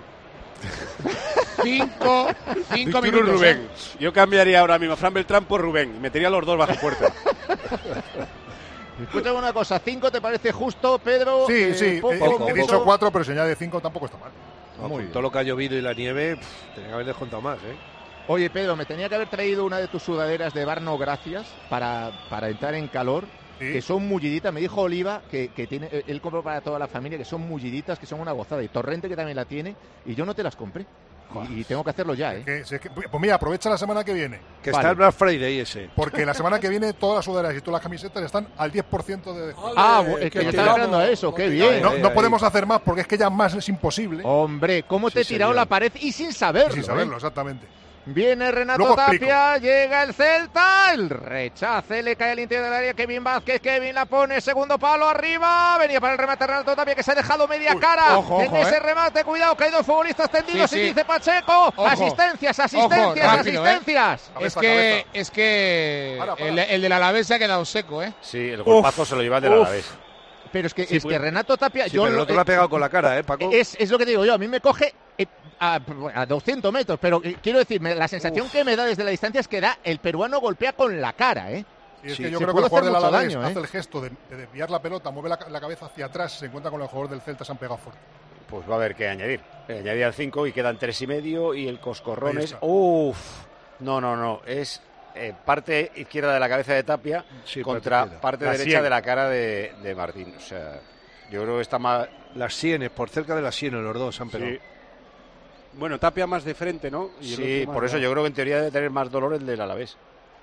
5 Dituro minutos. Rubén. Yo cambiaría ahora mismo a Fran Beltrán por Rubén y metería a los dos bajo puerta. Escúchame una cosa, 5 te parece justo, Pedro. Sí, Poco, he dicho 4, pero si añade 5 tampoco está mal. No, con todo lo que ha llovido y la nieve, tenía que haber descontado más, ¿eh? Oye, Pedro, me tenía que haber traído una de tus sudaderas de Barno Gracias para entrar en calor. ¿Sí? Que son mulliditas, me dijo Oliva que tiene, él compró para toda la familia, que son mulliditas, que son una gozada, y Torrente que también la tiene, y yo no te las compré. Y tengo que hacerlo ya, ¿eh? Pues mira, aprovecha la semana que viene. Que está el Black Friday ese. Porque la semana que viene todas las sudaderas y todas las camisetas están al 10% de descuento. Es que yo estaba esperando a eso, qué bien. No podemos hacer más porque es que ya más es imposible. Hombre, ¿cómo te he tirado la pared y sin saberlo? Sin saberlo, exactamente. Viene Renato Luego Tapia, llega el Celta, el rechace, le cae al interior del área, Kevin Vázquez, Kevin la pone, segundo palo arriba, venía para el remate Renato Tapia que se ha dejado media cara ojo, en ese remate, cuidado, que hay dos futbolistas tendidos Sí, y sí. dice Pacheco, Ojo. asistencias, Ojo, rápido, asistencias. Es que Para. el del Alavés se ha quedado seco, ¿eh? Sí, el golpazo se lo lleva del Alavés. Pero es que Renato Tapia... Sí, pero el otro lo ha pegado con la cara, ¿eh, Paco? Es lo que digo yo, a mí me coge a 200 metros, pero quiero decir, la sensación que me da desde la distancia es que el peruano golpea con la cara, ¿eh? Y es que yo creo que el jugador del Alavés hace el gesto de desviar la pelota, mueve la cabeza hacia atrás, se encuentra con el jugador del Celta, se han pegado fuerte. Pues va a haber que añadir. Añadir al 5 y quedan 3,5 y el coscorrón es... ¡Uf! No. Es parte izquierda de la cabeza de Tapia contra parte derecha de la cara de Martín. O sea, yo creo que está más... Las sienes, por cerca de las sienes los dos han pegado. Sí. Bueno, Tapia más de frente, ¿no? Y sí, por eso yo creo que en teoría debe tener más dolor el del Alavés.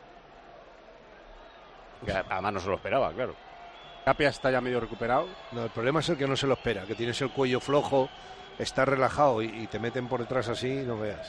Que además no se lo esperaba, claro. Tapia está ya medio recuperado. No, el problema es el que no se lo espera, que tienes el cuello flojo, está relajado y te meten por detrás así, no veas.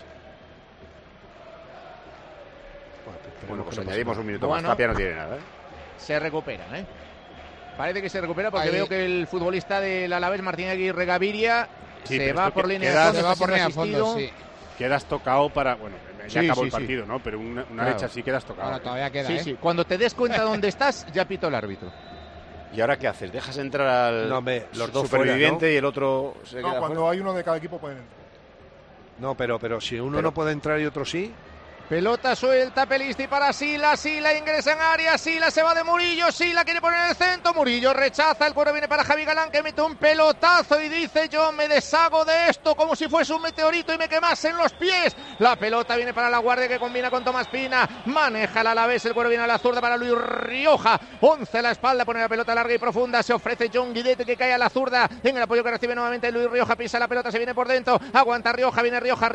Bueno, pues añadimos un minuto más. Tapia no tiene nada, ¿eh? Se recupera, ¿eh? Parece que se recupera porque veo que el futbolista del Alavés, Martín Aguirre Gaviria, se va por línea de fondo. Sí. Quedas tocado para... Bueno, ya acabó el partido, ¿no? Pero una leche así quedas tocado. Bueno, todavía queda, sí. Cuando te des cuenta dónde estás, ya pito el árbitro. ¿Y ahora qué haces? ¿Dejas entrar al los dos superviviente fuera, ¿no? y el otro se queda cuando fuera? Hay uno de cada equipo pueden entrar. No, pero si uno no puede entrar y otro sí... Pelota suelta, Pelisti para Sila ingresa en área, Sila se va de Murillo, Sila quiere poner en el centro, Murillo rechaza, el cuero viene para Javi Galán que mete un pelotazo y dice yo me deshago de esto como si fuese un meteorito y me quemase en los pies. La pelota viene para La Guardia que combina con Tomás Pina, maneja el Alavés, el cuero viene a la zurda para Luis Rioja, 11 a la espalda, pone la pelota larga y profunda, se ofrece John Guidete que cae a la zurda, en el apoyo que recibe nuevamente Luis Rioja, pisa la pelota, se viene por dentro, aguanta Rioja, viene Rioja,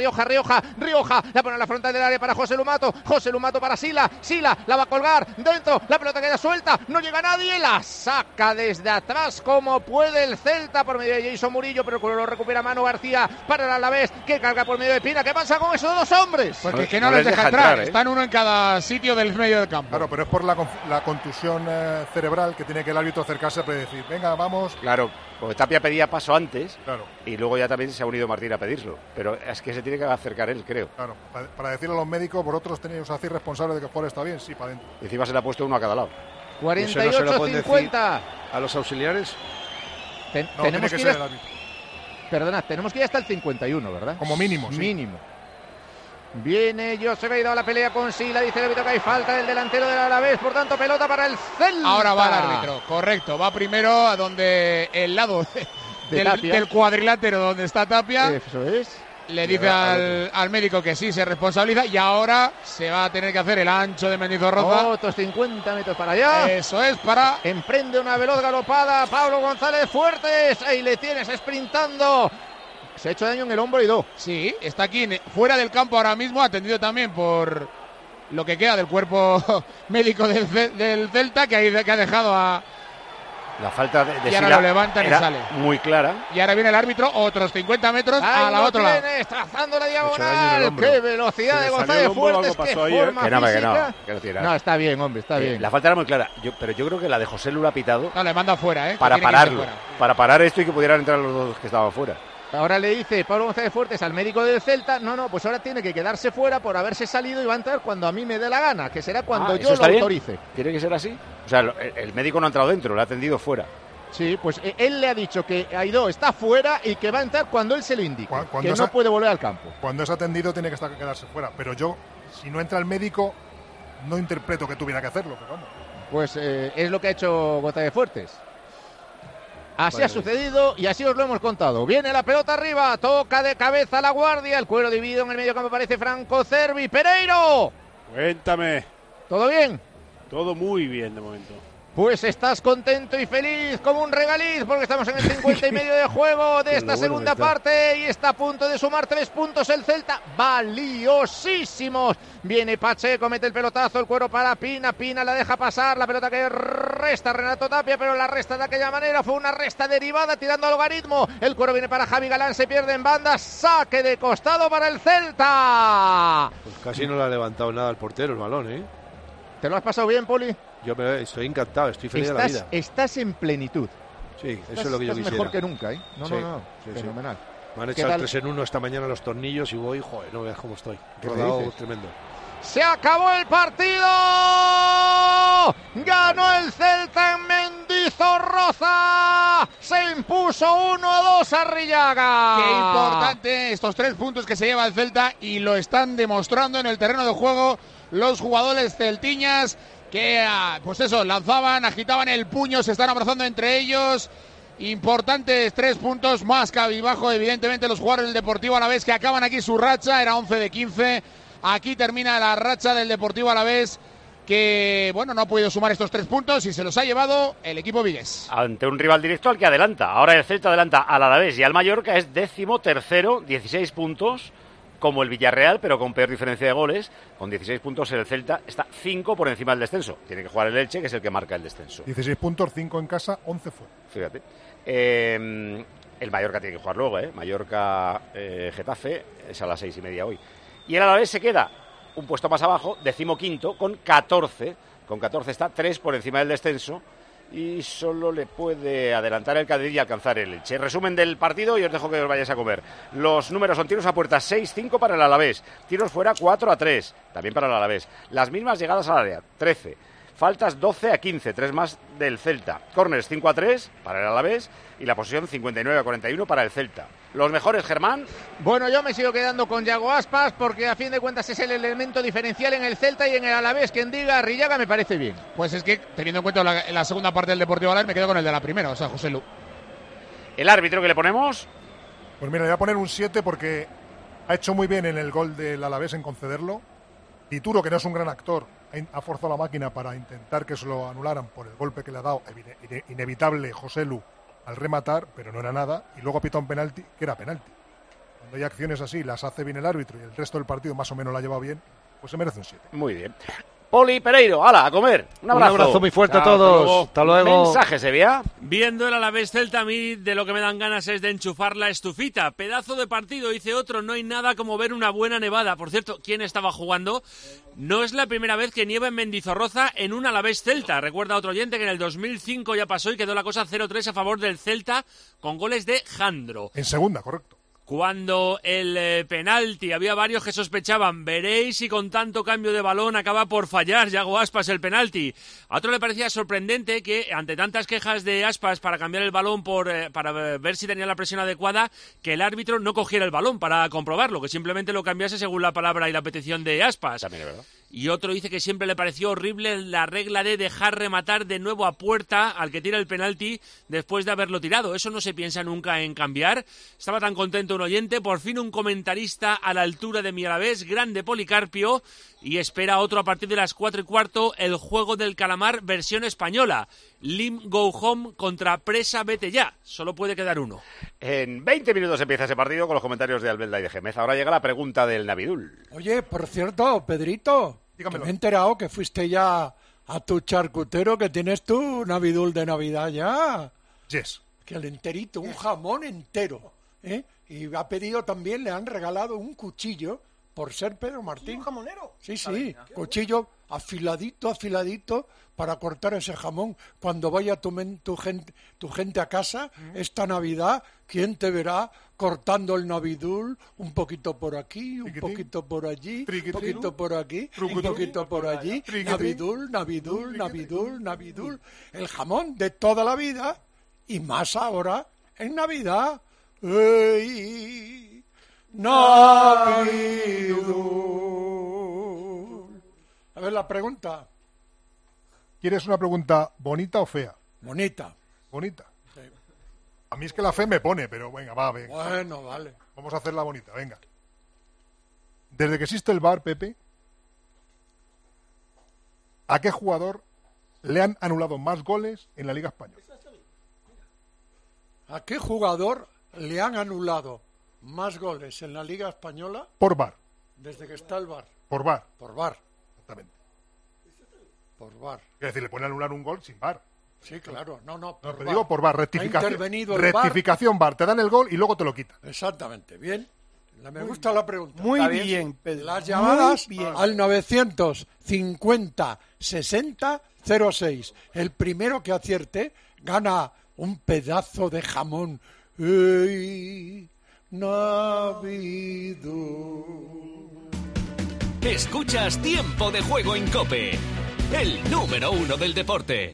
la pone a la frontal del área para José Lumato para Sila la va a colgar dentro, la pelota queda suelta, no llega nadie, la saca desde atrás como puede el Celta por medio de Jason Murillo, pero lo recupera Manu García para el Alavés que carga por medio de Pina. ¿Qué pasa con esos dos hombres? Porque es que no les deja entrar, están uno en cada sitio del medio del campo. Claro, pero es por la contusión cerebral que tiene que el árbitro acercarse a predecir. Venga, vamos. Claro, porque Tapia pedía paso antes y luego ya también se ha unido Martín a pedirlo, pero es que se tiene que acercar él, creo. Claro, para decirle a los médicos, vosotros tenéis que hacer responsable de que el jugador está bien, sí, para adentro. Y encima se le ha puesto uno a cada lado. 48-50. ¿A los auxiliares? Tenemos que ir Perdona, tenemos que ir hasta el 51, ¿verdad? Como mínimo, sí. Mínimo. Viene Josep Aidó a la pelea con Sila, dice el árbitro que hay falta del delantero del Alavés, por tanto pelota para el Celta. Ahora va el árbitro, correcto, va primero a donde el lado del cuadrilátero donde está Tapia. Eso es. Le dice al médico que sí, se responsabiliza y ahora se va a tener que hacer el ancho de Mendizorroza. Otros 50 metros para allá. Eso es, para... Emprende una veloz galopada Pablo González Fuertes. Ahí le tienes sprintando. Se ha hecho daño en el hombro y dos. Sí, está aquí fuera del campo ahora mismo, atendido también por lo que queda del cuerpo médico del Celta, que ha dejado a... La falta de y ahora Sila lo levantan y sale. Muy clara. Y ahora viene el árbitro, otros 50 metros a la otra lado. Trazando la diagonal. ¡Qué velocidad de González Fuertes! ¡Qué forma física! No, está bien, hombre, está bien. La falta era muy clara. Pero yo creo que la de José Lu ha pitado. No, le manda fuera, para pararlo. Para parar esto y que pudieran entrar los dos que estaban fuera. Ahora le dice Pablo González Fuertes al médico del Celta, no, pues ahora tiene que quedarse fuera por haberse salido y va a entrar cuando a mí me dé la gana, que será cuando yo lo autorice. ¿Tiene que ser así? O sea, el médico no ha entrado dentro, lo ha atendido fuera. Sí, pues él le ha dicho que Aidó está fuera y que va a entrar cuando él se lo indique, que no puede volver al campo. Cuando es atendido tiene que quedarse fuera, pero yo, si no entra el médico, no interpreto que tuviera que hacerlo. Pero bueno. Pues es lo que ha hecho González Fuertes. Así ha sucedido y así os lo hemos contado. Viene la pelota arriba, toca de cabeza La Guardia, el cuero dividido en el medio campo aparece Franco Cervi. ¡Pereiro! Cuéntame. ¿Todo bien? Todo muy bien de momento. Pues estás contento y feliz como un regaliz porque estamos en el 50 y medio de juego de esta segunda parte y está a punto de sumar 3 puntos el Celta, valiosísimos. Viene Pacheco, mete el pelotazo, el cuero para Pina, Pina la deja pasar, la pelota que resta Renato Tapia, pero la resta de aquella manera fue una resta derivada tirando al logaritmo. El cuero viene para Javi Galán, se pierde en banda, saque de costado para el Celta. Pues casi no le ha levantado nada al portero el balón, ¿eh? ¿Te lo has pasado bien, Poli? Yo estoy encantado, estoy feliz de la vida. Estás en plenitud. Sí, eso es lo que yo quisiera. Mejor que nunca, ¿eh? No, fenomenal. Me han echado 3 en 1 esta mañana los tornillos y voy, joder, no veas cómo estoy. Rodado tremendo. ¡Se acabó el partido! ¡Ganó el Celta en Mendizorroza! ¡Se impuso 1-2 a Arrillaga! ¡Qué importante estos 3 puntos que se lleva el Celta! Y lo están demostrando en el terreno de juego los jugadores celtiñas. que, pues eso, lanzaban, agitaban el puño, se están abrazando entre ellos. Importantes 3 puntos, más cabibajo, evidentemente, los jugadores del Deportivo Alavés, que acaban aquí su racha, era 11 de 15. Aquí termina la racha del Deportivo Alavés, que, bueno, no ha podido sumar estos 3 puntos y se los ha llevado el equipo vigués. Ante un rival directo al que adelanta. Ahora el Celta adelanta al Alavés y al Mallorca, es 13º, 16 puntos, como el Villarreal, pero con peor diferencia de goles. Con 16 puntos el Celta está 5 por encima del descenso. Tiene que jugar el Elche, que es el que marca el descenso. 16 puntos, 5 en casa, 11 fuera. Fíjate. El Mallorca tiene que jugar luego, Mallorca-Getafe es a las 6:30 hoy. Y el Alavés se queda un puesto más abajo, 15º, con 14. Con 14 está 3 por encima del descenso y solo le puede adelantar el Cádiz y alcanzar el Elche. Resumen del partido y os dejo que os vayáis a comer. Los números son: tiros a puerta 6-5 para el Alavés, tiros fuera 4-3, también para el Alavés. Las mismas llegadas al área, 13. Faltas 12-15, 3 más del Celta. Corners 5-3 para el Alavés y la posesión 59-41 para el Celta. Los mejores, Germán. Bueno, yo me sigo quedando con Yago Aspas porque a fin de cuentas es el elemento diferencial en el Celta y en el Alavés. Quien diga Arrillaga me parece bien. Pues es que, teniendo en cuenta la segunda parte del Deportivo Alavés, me quedo con el de la primera, o sea, José Lu. ¿El árbitro que le ponemos? Pues mira, le voy a poner un 7 porque ha hecho muy bien en el gol del Alavés en concederlo. Dituro, que no es un gran actor, ha forzado la máquina para intentar que se lo anularan por el golpe que le ha dado inevitable José Lu al rematar, pero no era nada, y luego pita un penalti, que era penalti. Cuando hay acciones así, las hace bien el árbitro y el resto del partido más o menos la lleva bien, pues se merece un 7. Muy bien. Poli Pereiro, hala, a comer. Un abrazo muy fuerte a todos. Hasta luego. Mensaje, Sevilla. Viendo el Alavés Celta, a mí de lo que me dan ganas es de enchufar la estufita. Pedazo de partido, dice otro. No hay nada como ver una buena nevada. Por cierto, ¿quién estaba jugando? No es la primera vez que nieva en Mendizorroza en un Alavés Celta. Recuerda otro oyente que en el 2005 ya pasó y quedó la cosa 0-3 a favor del Celta con goles de Jandro. En segunda, correcto. Cuando el penalti, había varios que sospechaban, veréis si con tanto cambio de balón acaba por fallar Yago Aspas el penalti. A otro le parecía sorprendente que, ante tantas quejas de Aspas para cambiar el balón para ver si tenía la presión adecuada, que el árbitro no cogiera el balón para comprobarlo, que simplemente lo cambiase según la palabra y la petición de Aspas. También es verdad. Y otro dice que siempre le pareció horrible la regla de dejar rematar de nuevo a puerta al que tira el penalti después de haberlo tirado. Eso no se piensa nunca en cambiar. Estaba tan contento un oyente, por fin un comentarista a la altura de mi Alavés, grande Policarpio, y espera otro a partir de las 4:15, el juego del calamar versión española. Lim Go Home contra Presa Vete Ya. Solo puede quedar uno. En 20 minutos empieza ese partido con los comentarios de Albelda y de Gémez. Ahora llega la pregunta del Navidul. Oye, por cierto, Pedrito, que me he enterado que fuiste ya a tu charcutero, que tienes tu Navidul de Navidad ya. Yes. Que el enterito, un jamón entero, ¿eh? Y ha pedido también, le han regalado un cuchillo por ser Pedro Martín. ¿Un jamonero? Sí, cuchillo afiladito para cortar ese jamón. Cuando vaya tu gente a casa esta Navidad, ¿quién te verá cortando el Navidul? Un poquito por aquí, un poquito por allí, un poquito por aquí, un poquito por allí. Navidul. El jamón de toda la vida y más ahora en Navidad. ¡Ey! Navidul. A ver la pregunta. ¿Quieres una pregunta bonita o fea? Bonita. Bonita. Sí. A mí es que la fe me pone, pero venga. Bueno, vale. Vamos a hacerla bonita, venga. Desde que existe el VAR, Pepe, ¿a qué jugador le han anulado más goles en la Liga Española? ¿A qué jugador le han anulado más goles en la Liga Española? Por VAR. Desde que está el VAR. Por VAR. Por VAR. Exactamente. Por VAR. Es decir, le pueden anular un gol sin VAR. Sí, claro. No, pero digo por VAR. Rectificación VAR. Te dan el gol y luego te lo quitan. Exactamente. Bien. Me gusta la pregunta. Muy bien, Pedro. Las llamadas al 950 60 06. El primero que acierte gana un pedazo de jamón. ¡Ey! Navidul. Escuchas Tiempo de Juego en COPE, el número 1 del deporte.